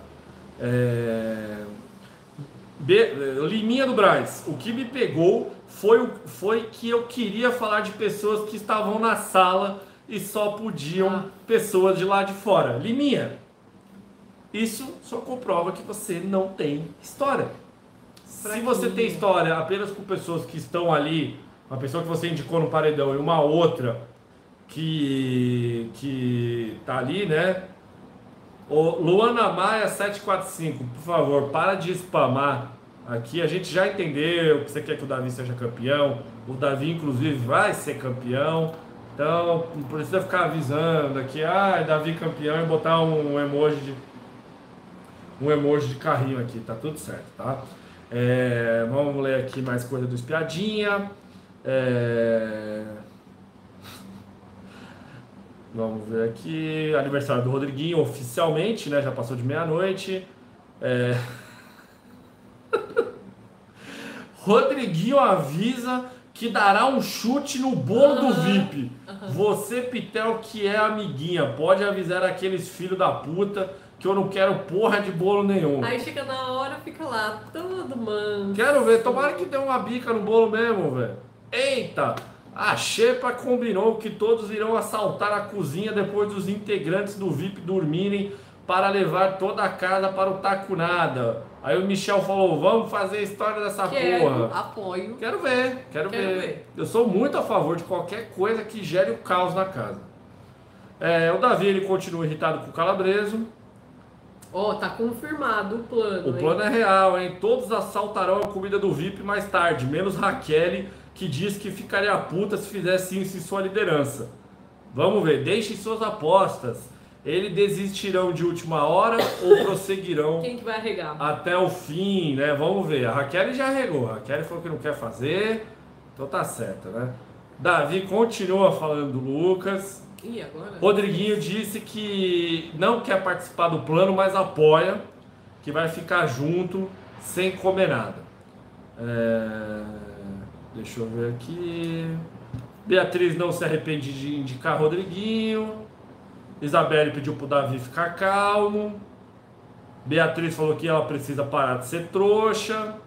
Liminha do Brás. O que me pegou foi que eu queria falar de pessoas que estavam na sala e só podiam pessoas de lá de fora. Liminha, isso só comprova que você não tem história. Se você tem história apenas com pessoas que estão ali, uma pessoa que você indicou no paredão e uma outra que tá ali, né? Luana Maia 745, por favor, para de spamar aqui. A gente já entendeu que você quer que o Davi seja campeão, O Davi, inclusive, vai ser campeão. Então, não precisa ficar avisando aqui, Davi campeão e botar um emoji de carrinho aqui, tá tudo certo, tá? Vamos ler aqui mais coisa do Espiadinha. Vamos ver aqui, aniversário do Rodriguinho, oficialmente, né? Já passou de meia-noite. Rodriguinho avisa que dará um chute no bolo do VIP. Você, Pitel, que é amiguinha, pode avisar aqueles filhos da puta que eu não quero porra de bolo nenhum. Aí chega na hora, fica lá, todo manso. Quero ver, tomara que dê uma bica no bolo mesmo, velho. Eita! A Xepa combinou que todos irão assaltar a cozinha depois dos integrantes do VIP dormirem para levar toda a casa para o Tacunada. Aí o Michel falou, vamos fazer a história dessa porra. Apoio. Quero ver. Eu sou muito a favor de qualquer coisa que gere o caos na casa. O Davi, ele continua irritado com o Calabreso. Tá confirmado o plano. O plano é real, hein? Todos assaltarão a comida do VIP mais tarde, menos Raquel, que diz que ficaria puta se fizesse isso em sua liderança. Vamos ver, deixem suas apostas. Eles desistirão de última hora ou prosseguirão Quem que vai arregar? Até o fim, né? Vamos ver. A Raquel já arregou. A Raquel falou que não quer fazer. Então tá certo, né? Davi continua falando do Lucas. E agora? Rodriguinho disse que não quer participar do plano, mas apoia, que vai ficar junto sem comer nada. Deixa eu ver aqui. Beatriz não se arrepende de indicar Rodriguinho. Isabelle pediu pro Davi ficar calmo. Beatriz falou que ela precisa parar de ser trouxa.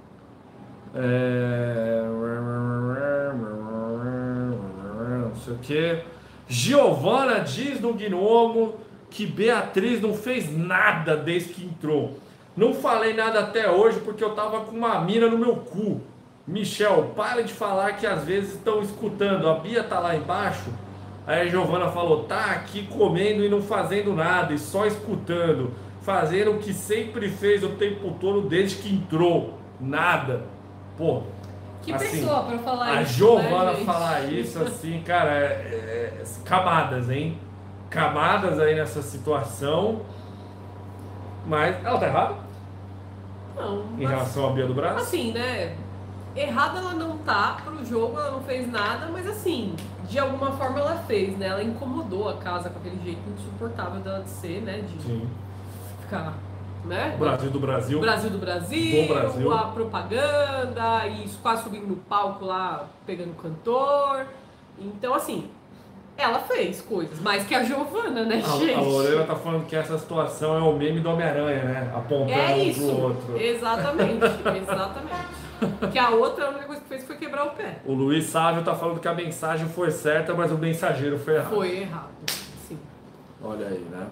Não sei o que. Giovana diz no Gnomo que Beatriz não fez nada desde que entrou. Não falei nada até hoje porque eu tava com uma mina no meu cu. Michel, para de falar que às vezes estão escutando. A Bia tá lá embaixo. Aí a Giovana falou, tá aqui comendo e não fazendo nada, e só escutando, fazendo o que sempre fez o tempo todo desde que entrou, nada. Pô, que assim, pessoa pra falar a isso, Giovana né, falar isso assim, cara, camadas, hein? Camadas aí nessa situação, mas ela tá errada? Não. Em relação à Bia do Brasil? Assim, né? Errada ela não tá pro jogo, ela não fez nada, mas assim, de alguma forma ela fez, né? Ela incomodou a casa com aquele jeito insuportável dela de ser, né? De Sim. ficar, né? Brasil do Brasil. Brasil do Brasil, do Brasil. A propaganda, e quase subindo no palco lá, pegando cantor. Então, assim, ela fez coisas, mais que a Giovana, né, gente? A Lorena tá falando que essa situação é o meme do Homem-Aranha, né? Apontando um pro outro. Exatamente. Que a outra, a única coisa que fez foi quebrar o pé. O Luiz Sávio tá falando que a mensagem foi certa, mas o mensageiro foi errado. Foi errado, sim. Olha aí, né?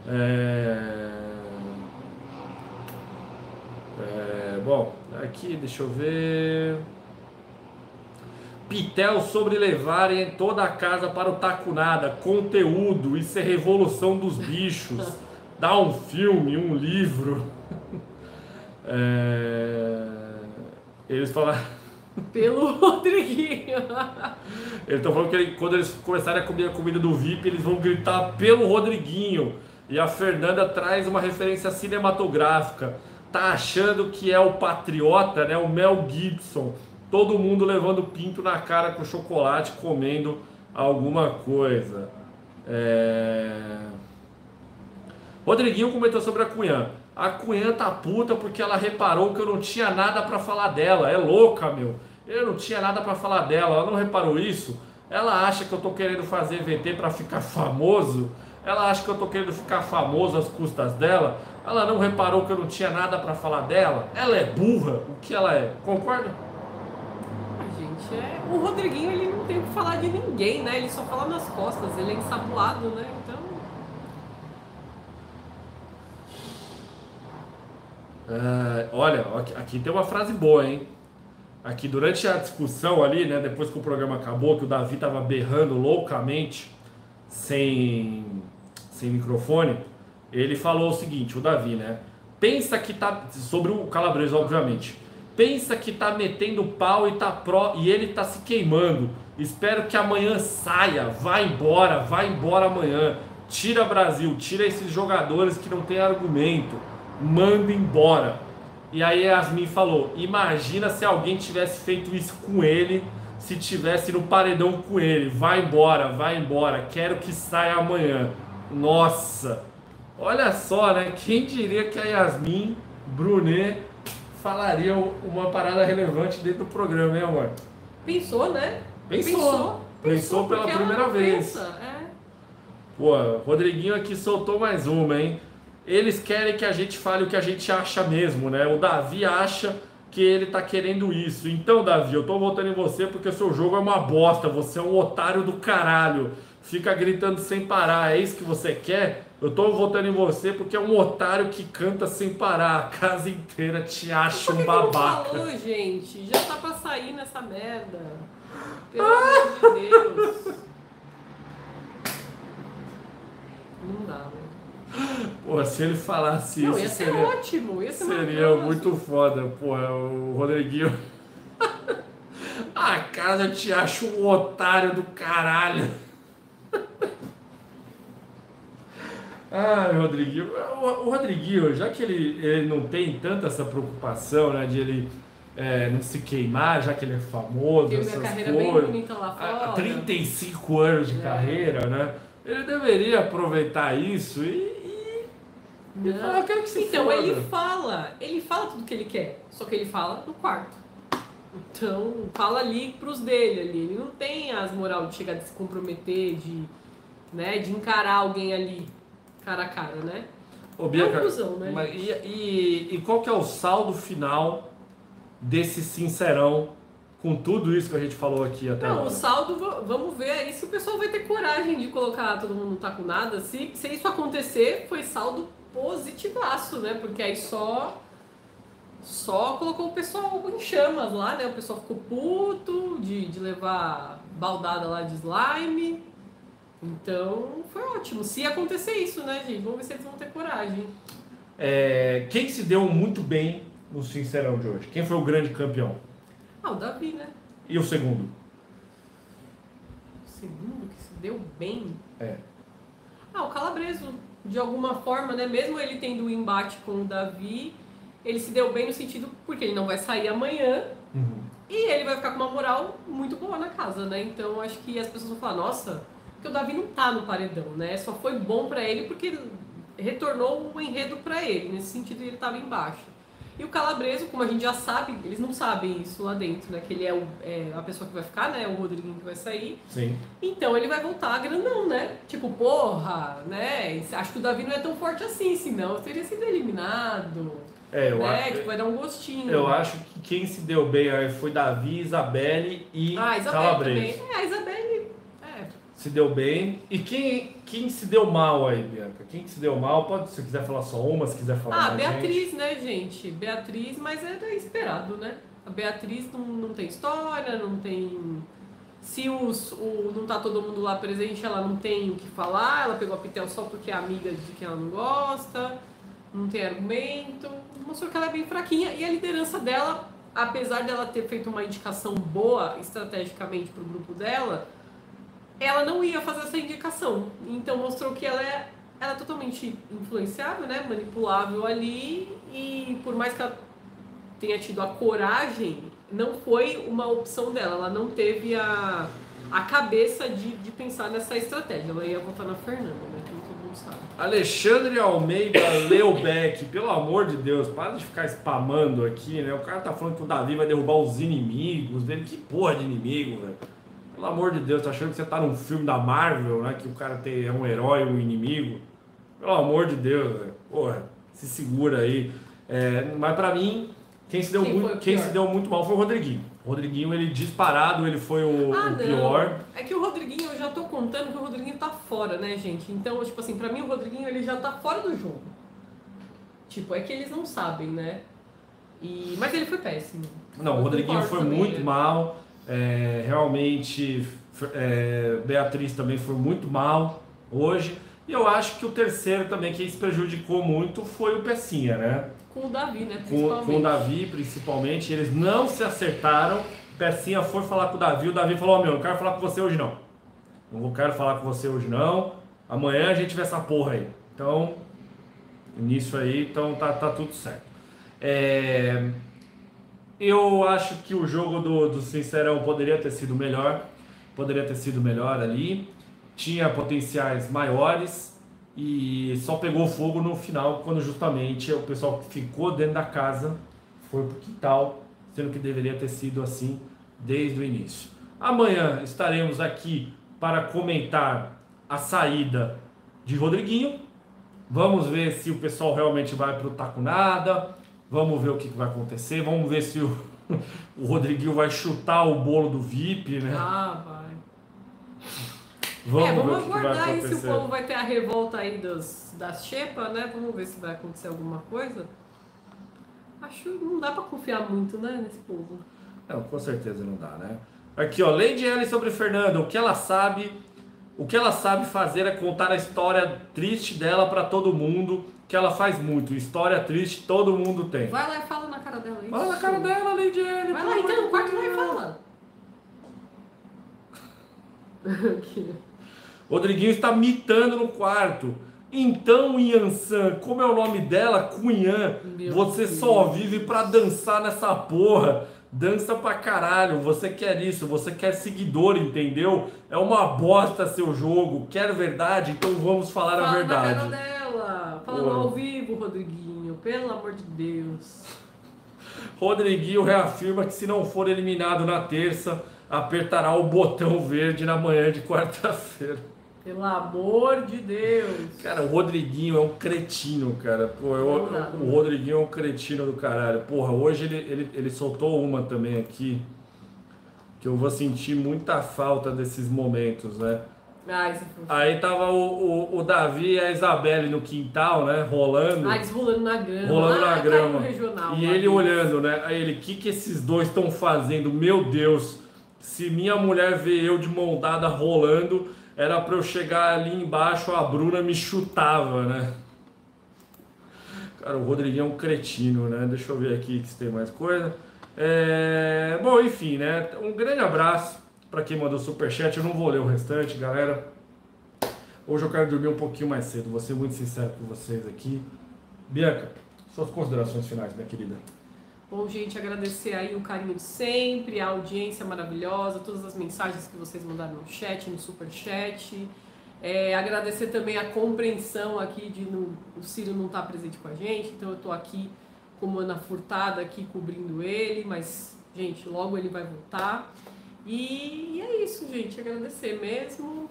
Bom, aqui, deixa eu ver... Pitel sobre levarem toda a casa para o Tacunada, conteúdo, isso é revolução dos bichos. Dá um filme, um livro. Eles falaram... Pelo Rodriguinho. Eles estão falando que quando eles começarem a comer a comida do VIP, eles vão gritar pelo Rodriguinho. E a Fernanda traz uma referência cinematográfica. Tá achando que é o patriota, né? O Mel Gibson. Todo mundo levando pinto na cara com chocolate, comendo alguma coisa. Rodriguinho comentou sobre a Cunhã. A Cunhã tá puta porque ela reparou que eu não tinha nada pra falar dela. É louca, meu. Eu não tinha nada pra falar dela. Ela não reparou isso? Ela acha que eu tô querendo fazer VT pra ficar famoso? Ela acha que eu tô querendo ficar famoso às custas dela? Ela não reparou que eu não tinha nada pra falar dela? Ela é burra? O que ela é? Concorda? Gente, o Rodriguinho, ele não tem o que falar de ninguém, né? Ele só fala nas costas. Ele é ensaboado, né? Então... olha, aqui tem uma frase boa, hein? Aqui durante a discussão ali, né? Depois que o programa acabou, que o Davi tava berrando loucamente, sem microfone, ele falou o seguinte, o Davi, né? Pensa que tá... Sobre o Calabreso, obviamente. pensa que tá metendo pau e e ele tá se queimando. Espero que amanhã saia, vai embora amanhã. Tira Brasil, tira esses jogadores que não tem argumento, manda embora. E aí Yasmin falou, imagina se alguém tivesse feito isso com ele, se tivesse no paredão com ele, vai embora, quero que saia amanhã. Nossa, olha só, né? Quem diria que a Yasmin Brunet falaria uma parada relevante dentro do programa, hein, amor? Pensou, né? Pensou pela primeira vez. Pô, Rodriguinho aqui soltou mais uma, hein? Eles querem que a gente fale o que a gente acha mesmo, né? O Davi acha que ele tá querendo isso. Então, Davi, eu tô votando em você porque o seu jogo é uma bosta. Você é um otário do caralho. Fica gritando sem parar. É isso que você quer? Eu tô votando em você porque é um otário que canta sem parar. A casa inteira te acha um babaca. Por que falou, gente? Já tá pra sair nessa merda. Pelo amor de Deus. Não dá, né? Pô, se ele falasse não, isso, ia ser ótimo, ia ser seria muito foda. Pô, o Rodriguinho... A casa te acha um otário do caralho. Ah, Rodriguinho. O Rodriguinho, já que ele não tem tanta essa preocupação, né, de ele não se queimar, já que ele é famoso, tem essas minha carreira coisas, bem bonita lá fora. 35 anos de carreira, né? Ele deveria aproveitar isso e falar, eu quero que se então, foda. ele fala tudo que ele quer, só que ele fala no quarto. Então, fala ali pros dele ali. Ele não tem as moral de chegar, de se comprometer, de encarar alguém ali, cara a cara, né? Ô, Bianca, é uma cuzão, né? Mas, e qual que é o saldo final desse Sincerão com tudo isso que a gente falou aqui até agora? Não, o saldo, vamos ver aí se o pessoal vai ter coragem de colocar todo mundo não tá com nada. Se isso acontecer, foi saldo positivaço, né? Porque aí só colocou o pessoal em chamas lá, né? O pessoal ficou puto de levar baldada lá de slime. Então, foi ótimo. Se acontecer isso, né, gente? Vamos ver se eles vão ter coragem. Quem se deu muito bem no Sincerão de hoje? Quem foi o grande campeão? O Davi, né? E o segundo? O segundo que se deu bem? O Calabreso. De alguma forma, né? Mesmo ele tendo um embate com o Davi, ele se deu bem no sentido porque ele não vai sair amanhã. Uhum. E ele vai ficar com uma moral muito boa na casa, né? Então, acho que as pessoas vão falar, nossa, porque o Davi não tá no paredão, né? Só foi bom pra ele porque retornou o enredo pra ele. Nesse sentido, ele tava embaixo. E o Calabreso, como a gente já sabe, eles não sabem isso lá dentro, né? Que ele é a pessoa que vai ficar, né? O Rodriguinho que vai sair. Sim. Então ele vai voltar grandão, né? Tipo, porra, né? Acho que o Davi não é tão forte assim, senão teria sido eliminado. Eu acho, tipo, vai dar um gostinho. Eu acho que quem se deu bem aí foi Davi, Isabelle e Calabreso. Também. A Isabelle... Se deu bem. E quem se deu mal aí, Bianca? Quem se deu mal? Pode, se quiser falar só uma, se quiser falar mais Beatriz, gente. né, gente? Beatriz, mas era esperado, né? A Beatriz não tem história, não tem... Se não tá todo mundo lá presente, ela não tem o que falar. Ela pegou a Pitel só porque é amiga de quem ela não gosta. Não tem argumento. Mostrou que ela é bem fraquinha. E a liderança dela, apesar dela ter feito uma indicação boa estrategicamente pro grupo dela, ela não ia fazer essa indicação. Então mostrou que ela é totalmente influenciável, né? Manipulável ali. E por mais que ela tenha tido a coragem, não foi uma opção dela. Ela não teve a cabeça de pensar nessa estratégia. Ela ia votar na Fernanda, né? Como todo mundo sabe. Alexandre Almeida Leubeck, pelo amor de Deus, para de ficar spamando aqui, né? O cara tá falando que o Davi vai derrubar os inimigos dele. Que porra de inimigo, velho? Pelo amor de Deus, tá achando que você tá num filme da Marvel, né? Que o cara é um herói, um inimigo. Pelo amor de Deus, velho. Porra, se segura aí. Mas pra mim, quem se deu muito mal foi o Rodriguinho. O Rodriguinho, ele disparado, ele foi o pior. É que o Rodriguinho, eu já tô contando que o Rodriguinho tá fora, né, gente? Então, tipo assim, pra mim o Rodriguinho, ele já tá fora do jogo. Tipo, é que eles não sabem, né? Mas ele foi péssimo. Não, o Rodriguinho foi também, muito mal. Realmente, Beatriz também foi muito mal hoje. E eu acho que o terceiro também, que se prejudicou muito, foi o Pecinha, né? Com o Davi, né? Com o Davi, principalmente. Eles não se acertaram. Pecinha foi falar com o Davi falou, meu, não quero falar com você hoje não. Não quero falar com você hoje não. Amanhã a gente vê essa porra aí. Então, nisso aí, então tá tudo certo. Eu acho que o jogo do Sincerão poderia ter sido melhor. Poderia ter sido melhor ali. Tinha potenciais maiores. E só pegou fogo no final, quando justamente o pessoal que ficou dentro da casa foi pro quintal, sendo que deveria ter sido assim desde o início. Amanhã estaremos aqui para comentar a saída de Rodriguinho. Vamos ver se o pessoal realmente vai pro taco nada. Vamos ver o que vai acontecer. Vamos ver se o Rodriguinho vai chutar o bolo do VIP, né? Ah, vai. Vamos aguardar aí se o povo vai ter a revolta aí das xepas, né? Vamos ver se vai acontecer alguma coisa. Acho que não dá pra confiar muito, né, nesse povo. Não, com certeza não dá, né? Aqui, ó, Lady Ellen sobre Fernanda. O que ela sabe fazer é contar a história triste dela pra todo mundo, que ela faz muito. História triste todo mundo tem. Vai lá e fala na cara dela. Fala na cara dela, Lady Ellen. Vai lá, então, no quarto vai e fala. Rodriguinho está mitando no quarto. Então, Yansan, como é o nome dela? Cunhã. Você só vive pra dançar nessa porra. Dança pra caralho. Você quer isso, você quer seguidor, entendeu? É uma bosta seu jogo. Quer verdade? Então vamos falar a verdade. Fala na cara dela. Fala ao vivo, Rodriguinho. Pelo amor de Deus. Rodriguinho reafirma que se não for eliminado na terça, apertará o botão verde na manhã de quarta-feira. Pelo amor de Deus. Cara, o Rodriguinho é um cretino, cara. Pô, o Rodriguinho é um cretino do caralho. Porra, hoje ele soltou uma também aqui, que eu vou sentir muita falta desses momentos, né? Aí tava o Davi e a Isabelle no quintal, né? Rolando. Eles rolando na grama. Rolando na grama. Regional, e ele olhando, né? Aí ele, o que esses dois estão fazendo? Meu Deus, se minha mulher vê eu de mão dada rolando, era pra eu chegar ali embaixo, a Bruna me chutava, né? Cara, o Rodriguinho é um cretino, né? Deixa eu ver aqui se tem mais coisa. Bom, enfim, né? Um grande abraço pra quem mandou superchat. Eu não vou ler o restante, galera. Hoje eu quero dormir um pouquinho mais cedo. Vou ser muito sincero com vocês aqui. Bianca, suas considerações finais, minha querida. Bom, gente, agradecer aí o carinho de sempre, a audiência maravilhosa, todas as mensagens que vocês mandaram no chat, no superchat. Agradecer também a compreensão aqui de o Ciro não estar presente com a gente, então eu estou aqui como Ana Furtada aqui cobrindo ele, mas, gente, logo ele vai voltar. E é isso, gente, agradecer mesmo.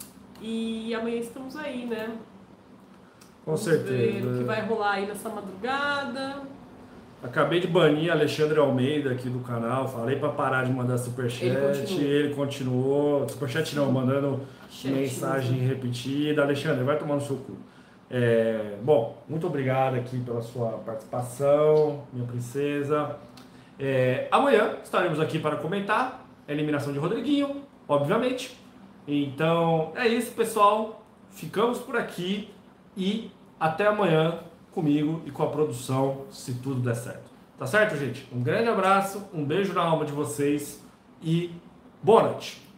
E amanhã estamos aí, né? Com certeza. Ver o que vai rolar aí nessa madrugada. Acabei de banir Alexandre Almeida aqui do canal, falei pra parar de mandar superchat, ele continuou, superchat não, mandando mensagem repetida. Alexandre, vai tomar no seu cu. Bom, muito obrigado aqui pela sua participação, minha princesa. Amanhã estaremos aqui para comentar a eliminação de Rodriguinho, obviamente. Então é isso, pessoal, ficamos por aqui e até amanhã comigo e com a produção, se tudo der certo. Tá certo, gente? Um grande abraço, um beijo na alma de vocês e boa noite!